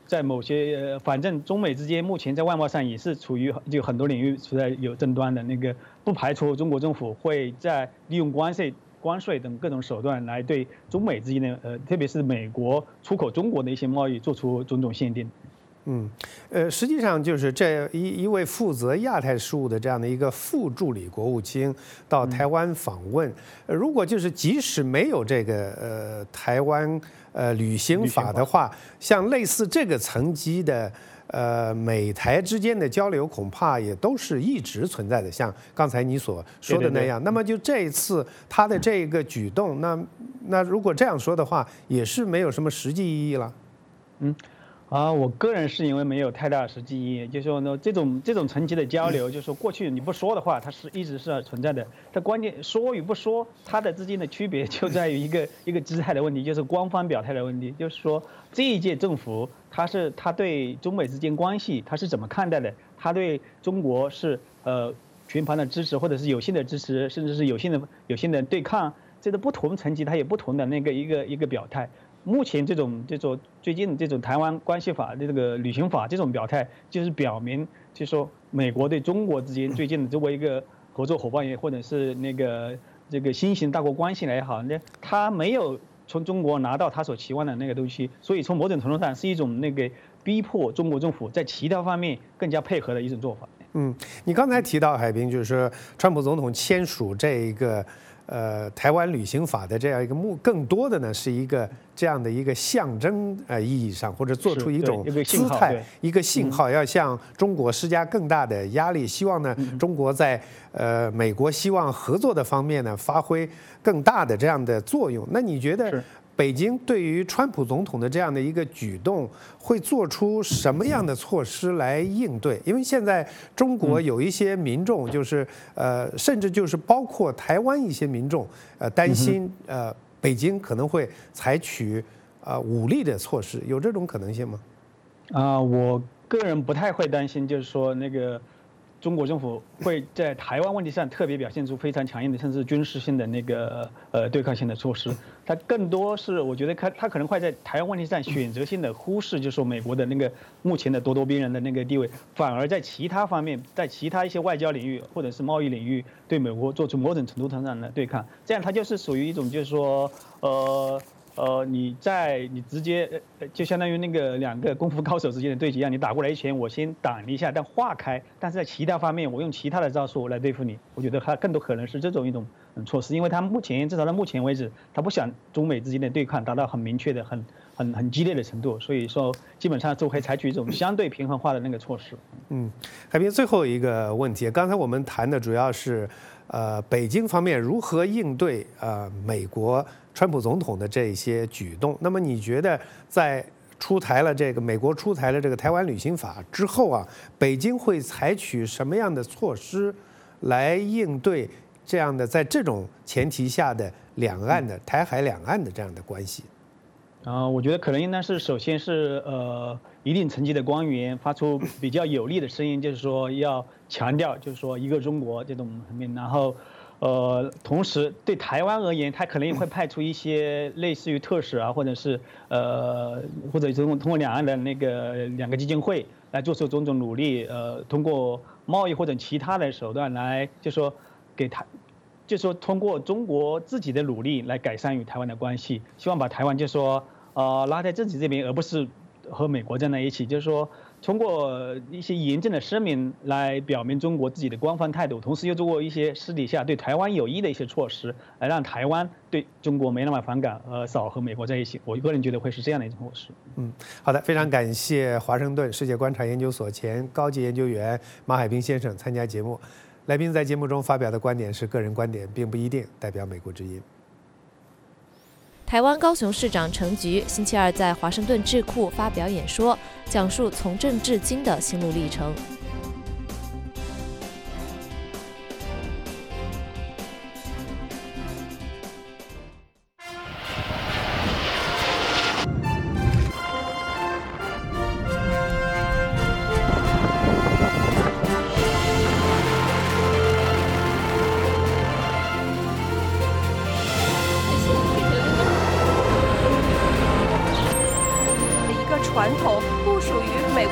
在某些呃，反正中美之间目前在外贸上也是处于就很多领域处在有争端的那个，不排除中国政府会在利用关税、关税等各种手段来对中美之间的呃，特别是美国出口中国的一些贸易做出种种限定。 嗯，呃，实际上就是这一一位负责亚太事务的这样的一个副助理国务卿到台湾访问，呃，如果就是即使没有这个呃台湾呃旅行法的话，像类似这个层级的呃美台之间的交流，恐怕也都是一直存在的，像刚才你所说的那样。 对对对， 那么就这一次他的这个举动，那那如果这样说的话，也是没有什么实际意义了。 嗯。啊，我个人是因为没有太大的实际意义，就是说呢，这种这种层级的交流，就是说过去你不说的话，它是一直是存在的。它关键说与不说，它的之间的区别就在于一个一个姿态的问题，就是官方表态的问题。就是说这一届政府，它是它对中美之间关系，它是怎么看待的？它对中国是呃全盘的支持，或者是有限的支持，甚至是有限的有限的对抗，这个不同层级它有不同的那个一个一个表态。目前这种这种最近这种台湾关系法的这个旅行法这种表态，就是表明，就是说美国对中国之间最近的作为一个合作伙伴也或者是那个这个新型大国关系来也好，那他没有从中国拿到他所期望的那个东西，所以从某种程度上是一种那个逼迫中国政府在其他方面更加配合的一种做法。 嗯，你刚才提到海滨，就是川普总统签署这一个。呃，台湾旅行法的这样一个目，更多的呢是一个这样的一个象征呃意义上，或者做出一种姿态，一个信号，要向中国施加更大的压力，希望呢中国在呃美国希望合作的方面呢发挥更大的这样的作用。那你觉得北京对于川普总统的这样的一个举动，会做出什么样的措施来应对？因为现在中国有一些民众，就是呃，甚至就是包括台湾一些民众，呃，担心呃，北京可能会采取呃武力的措施，有这种可能性吗？ 啊，我个人不太会担心，就是说那个。中国政府会在台湾问题上特别表现出非常强硬的，甚至军事性的那个呃对抗性的措施。它更多是我觉得它它可能会在台湾问题上选择性的忽视，就是说美国的那个目前的咄咄逼人的那个地位，反而在其他方面，在其他一些外交领域或者是贸易领域对美国做出某种程度上的对抗。这样它就是属于一种就是说呃。呃，你在你直接呃，就相当于那个两个功夫高手之间的对决一样，你打过来一拳，我先挡你一下，但化开，但是在其他方面，我用其他的招数来对付你，我觉得它更多可能是这种一种措施，因为他目前至少到目前为止，他不想中美之间的对抗达到很明确的、很很很激烈的程度，所以说基本上就会采取一种相对平衡化的那个措施。 嗯，海滨最后一个问题，刚才我们谈的主要是。呃，北京方面如何应对呃美国川普总统的这些举动？那么你觉得在出台了这个美国出台了这个台湾旅行法之后啊，北京会采取什么样的措施来应对这样的在这种前提下的两岸的台海两岸的这样的关系？ 啊、呃，我觉得可能应当是首先是呃一定层级的官员发出比较有力的声音，就是说要强调，就是说一个中国这种层面，然后呃同时对台湾而言，他可能也会派出一些类似于特使啊，或者是呃或者通通过两岸的那个两个基金会来做出种种努力，呃通过贸易或者其他的手段来，就说给他。就是说，通过中国自己的努力来改善与台湾的关系，希望把台湾就说呃拉在自己这边，而不是和美国站在一起。就是说，通过一些严正的声明来表明中国自己的官方态度，同时又通过一些私底下对台湾有益的一些措施，来让台湾对中国没那么反感，呃，少和美国在一起。我个人觉得会是这样的一种措施。 嗯，好的，非常感谢华盛顿世界观察研究所前高级研究员马海滨先生参加节目。来宾在节目中发表的观点是个人观点，并不一定代表美国之音。 台湾高雄市长陈菊星期二在华盛顿智库发表演说，讲述从政至今的心路历程。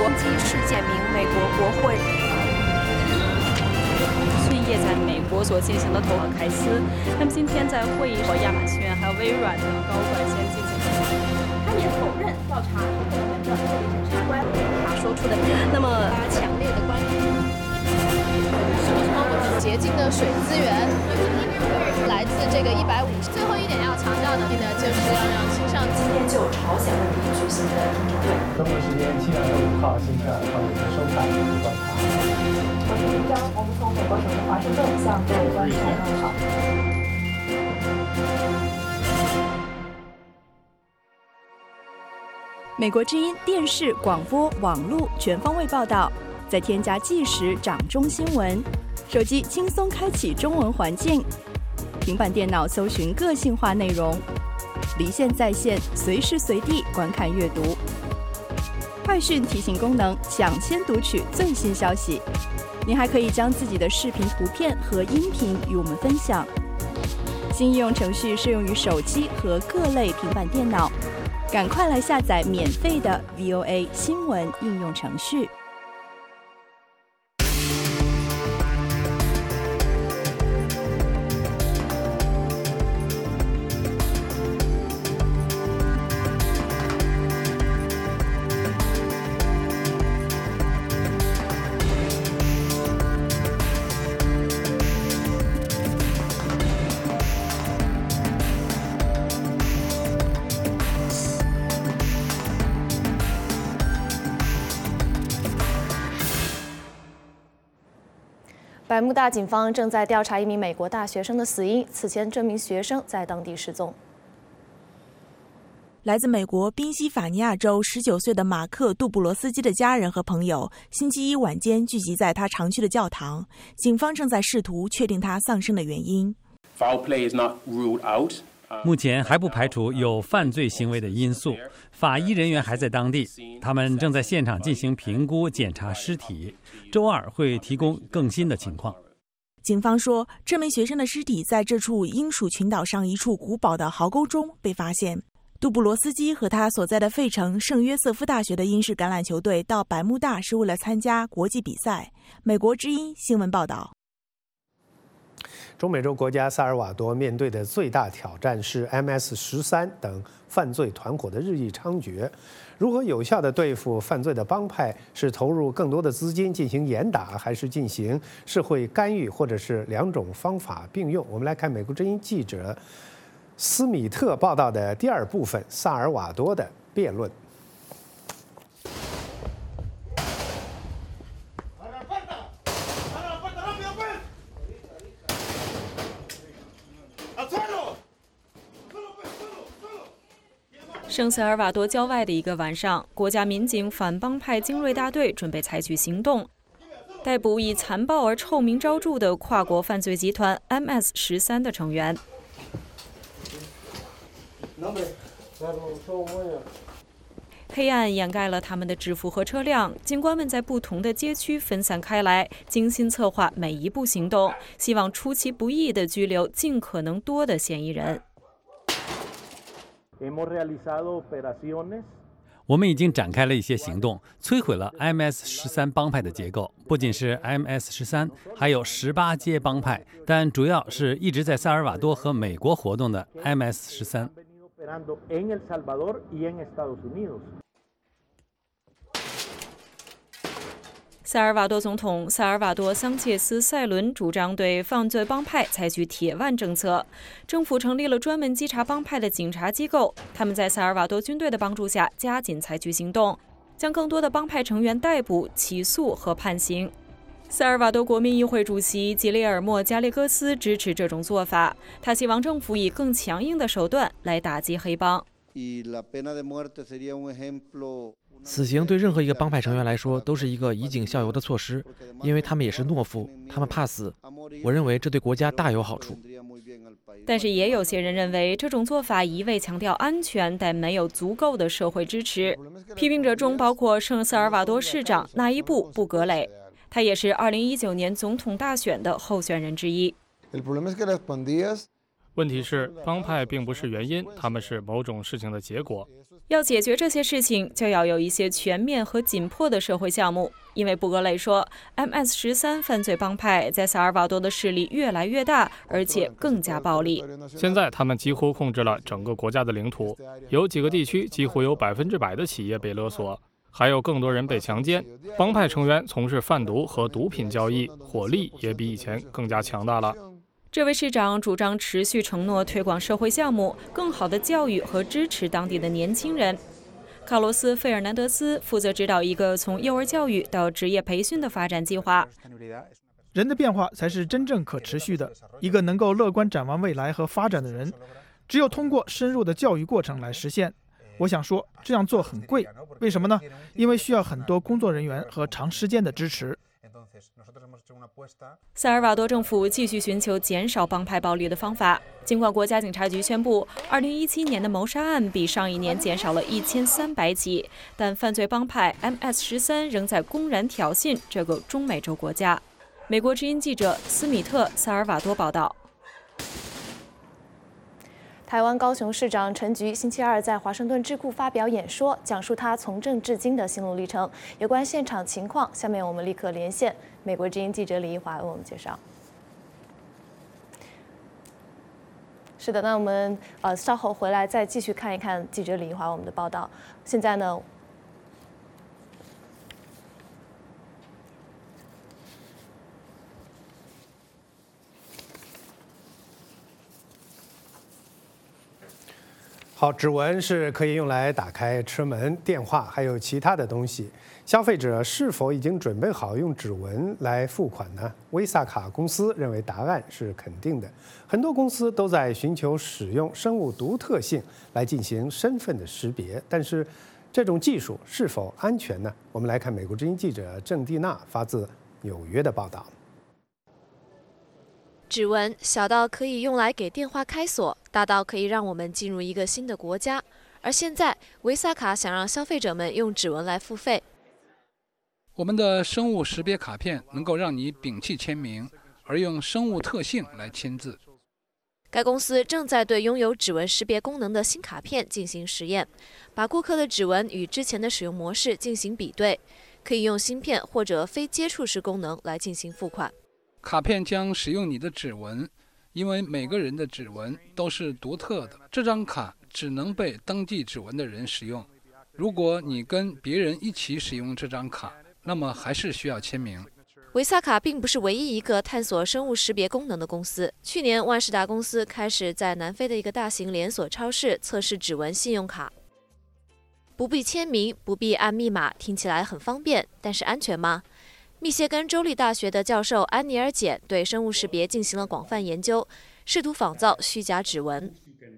国击事件名美国国会。迅业在美国所进行的投稿开司，那么今天在会议上，亚马逊还有微软等高管先进行了。 他也否认调查是个人的特别检察官他说出的，那么他强烈的关注。 什么什么我们洁净的水资源，来自这个一百五十。最后一点要强调的呢，就是要让新上今天就朝鲜问题举行的听证会。 中国时间七月二十五号星期二，欢迎收看《观察》。 我是林章，我们从美国首都华盛顿向各位观众问好。 美国之音电视、广播、网络全方位报道，再添加即时掌中新闻，手机轻松开启中文环境，平板电脑搜寻个性化内容，离线在线，随时随地观看阅读。快讯提醒功能，抢先读取最新消息。您还可以将自己的视频、图片和音频与我们分享。新应用程序适用于手机和各类平板电脑，赶快来下载免费的 V O A 新闻应用程序。 百慕大警方正在调查一名美国大学生的死因，此前这名学生在当地失踪。 来自美国宾夕法尼亚州十九岁的马克·杜布罗斯基的家人和朋友，星期一晚间聚集在他常去的教堂。警方正在试图确定他丧生的原因。 Foul play is not ruled out. 目前还不排除有犯罪行为的因素，法医人员还在当地，他们正在现场进行评估、检查尸体，周二会提供更新的情况。 警方说，这名学生的尸体在这处英属群岛上一处古堡的壕沟中被发现。杜布罗斯基和他所在的费城圣约瑟夫大学的英式橄榄球队到百慕大是为了参加国际比赛。美国之音新闻报道。 中美洲国家萨尔瓦多面对的最大挑战是 M S 十三等犯罪团伙的日益猖獗。如何有效地对付犯罪的帮派？是投入更多的资金进行严打，还是进行社会干预，或者是两种方法并用？我们来看美国之音记者斯米特报道的第二部分：萨尔瓦多的辩论。 圣塞尔瓦多郊外的一个晚上，国家民警反帮派精锐大队准备采取行动，逮捕以残暴而臭名昭著的跨国犯罪集团 M S 十三的成员。黑暗掩盖了他们的制服和车辆，警官们在不同的街区分散开来，精心策划每一步行动，希望出其不意地拘留尽可能多的嫌疑人。 我们已经展开了一些行动，摧毁了 M S 十三帮派的结构。不仅是 M S 十三，还有十八街帮派，但主要是一直在萨尔瓦多和美国活动的 M S 十三。 萨尔瓦多总统萨尔瓦多·桑切斯·塞伦主张对犯罪帮派采取铁腕政策。政府成立了专门稽查帮派的警察机构，他们在萨尔瓦多军队的帮助下加紧采取行动，将更多的帮派成员逮捕、起诉和判刑。萨尔瓦多国民议会主席吉列尔莫·加列戈斯支持这种做法，他希望政府以更强硬的手段来打击黑帮。 死刑对任何一个帮派成员来说都是一个以儆效尤的措施，因为他们也是懦夫，他们怕死。我认为这对国家大有好处。 但是也有些人认为这种做法一味强调安全，但没有足够的社会支持。批评者中包括圣萨尔瓦多市长纳伊布·布格雷，他也是二零一九年总统大选的候选人之一。 问题是，帮派并不是原因，他们是某种事情的结果。 要解决这些事情，就要有一些全面和紧迫的社会项目。因为布格雷说 ，M S 十三 犯罪帮派在萨尔瓦多的势力越来越大，而且更加暴力。 现在他们几乎控制了整个国家的领土，有几个地区几乎有百分之百的企业被勒索，还有更多人被强奸。帮派成员从事贩毒和毒品交易，火力也比以前更加强大了。 这位市长主张持续承诺推广社会项目，更好的教育和支持当地的年轻人。卡洛斯·费尔南德斯负责指导一个从幼儿教育到职业培训的发展计划。 人的变化才是真正可持续的。一个能够乐观展望未来和发展的人，只有通过深入的教育过程来实现。我想说，这样做很贵，为什么呢？因为需要很多工作人员和长时间的支持。 萨尔瓦多政府继续寻求减少帮派暴力的方法。尽管国家警察局宣布，二零一七年的谋杀案比上一年减少了一千三百起，但犯罪帮派 M S 十三 仍在公然挑衅这个中美洲国家。美国之音记者斯米特，萨尔瓦多报道。 台湾高雄市长陈菊星期二在华盛顿智库发表演说，讲述他从政至今的心路历程。有关现场情况，下面我们立刻连线美国之音记者李一华为我们介绍。是的，那我们呃稍后回来再继续看一看记者李一华我们的报道。现在呢？ 好，指纹是可以用来打开车门、电话，还有其他的东西。消费者是否已经准备好用指纹来付款呢？威萨卡公司认为答案是肯定的。很多公司都在寻求使用生物独特性来进行身份的识别，但是这种技术是否安全呢？我们来看美国之音记者郑蒂娜发自纽约的报道。 指纹小到可以用来给电话开锁，大到可以让我们进入一个新的国家。而现在，维萨卡想让消费者们用指纹来付费。 我们的生物识别卡片能够让你摒弃签名，而用生物特性来签字。 该公司正在对拥有指纹识别功能的新卡片进行实验，把顾客的指纹与之前的使用模式进行比对，可以用芯片或者非接触式功能来进行付款。 卡片将使用你的指纹，因为每个人的指纹都是独特的。这张卡只能被登记指纹的人使用。如果你跟别人一起使用这张卡，那么还是需要签名。 维萨卡并不是唯一一个探索生物识别功能的公司。去年，万事达公司开始在南非的一个大型连锁超市测试指纹信用卡。不必签名，不必按密码，听起来很方便，但是安全吗？密歇根州立大学的教授安尼尔·简对生物识别进行了广泛研究，试图仿造虚假指纹。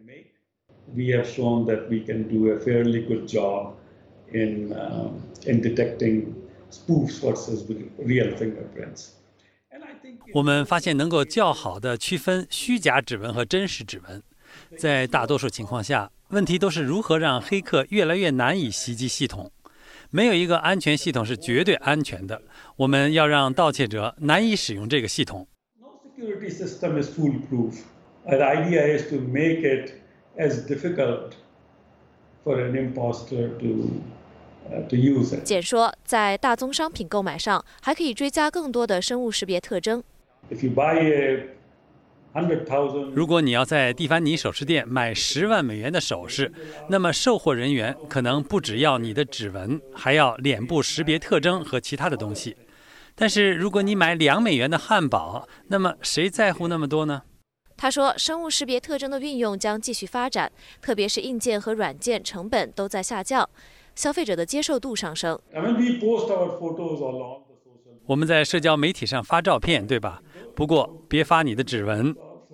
We have shown that we can do a fairly good job in uh, in detecting spoofs versus real fingerprints. 我们发现能够较好地区分虚假指纹和真实指纹。在大多数情况下，问题都是如何让黑客越来越难以袭击系统。没有一个安全系统是绝对安全的，我们要让盗窃者难以使用这个系统。 No security system is foolproof. The idea is to make it as difficult for an imposter to uh, to use it. 简说，在大宗商品购买上，还可以追加更多的生物识别特征。 If you buy a 如果你要在蒂凡尼首饰店买十万美元的首饰，那么售货人员可能不只要你的指纹，还要脸部识别特征和其他的东西。但是如果你买两美元的汉堡，那么谁在乎那么多呢？ 他说，生物识别特征的运用将继续发展，特别是硬件和软件成本都在下降，消费者的接受度上升。 我们在社交媒体上发照片，对吧？不过别发你的指纹。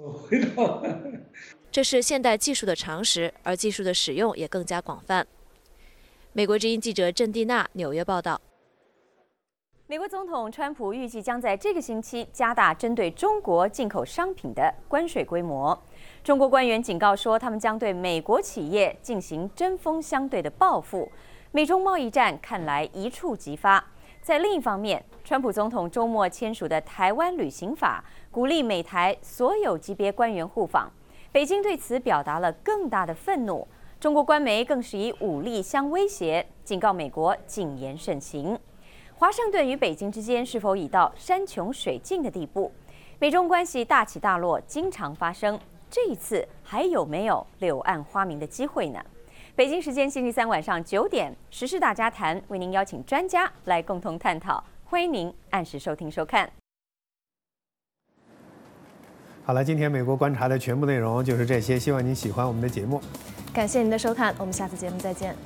这是现代技术的常识，而技术的使用也更加广泛。美国之音记者郑蒂娜纽约报道。 美国总统川普预计将在这个星期加大针对中国进口商品的关税规模。中国官员警告说，他们将对美国企业进行针锋相对的报复。美中贸易战看来一触即发。在另一方面，川普总统周末签署的台湾旅行法鼓励美台所有级别官员互访。 北京对此表达了更大的愤怒。中国官媒更是以武力相威胁，警告美国谨言慎行。华盛顿与北京之间是否已到山穷水尽的地步？美中关系大起大落，经常发生。这一次还有没有柳暗花明的机会呢？北京时间星期三晚上九点，时事大家谈为您邀请专家来共同探讨，欢迎您按时收听收看。 好了，今天美国观察的全部内容就是这些，希望您喜欢我们的节目。 感谢您的收看，我们下次节目再见。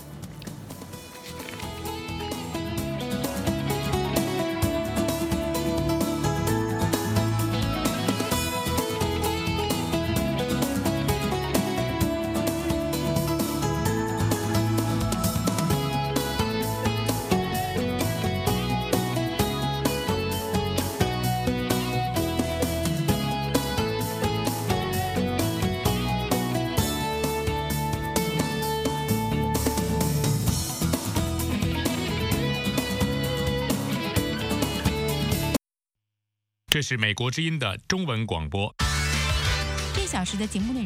这是美国之音的中文广播。 一小时的节目内容。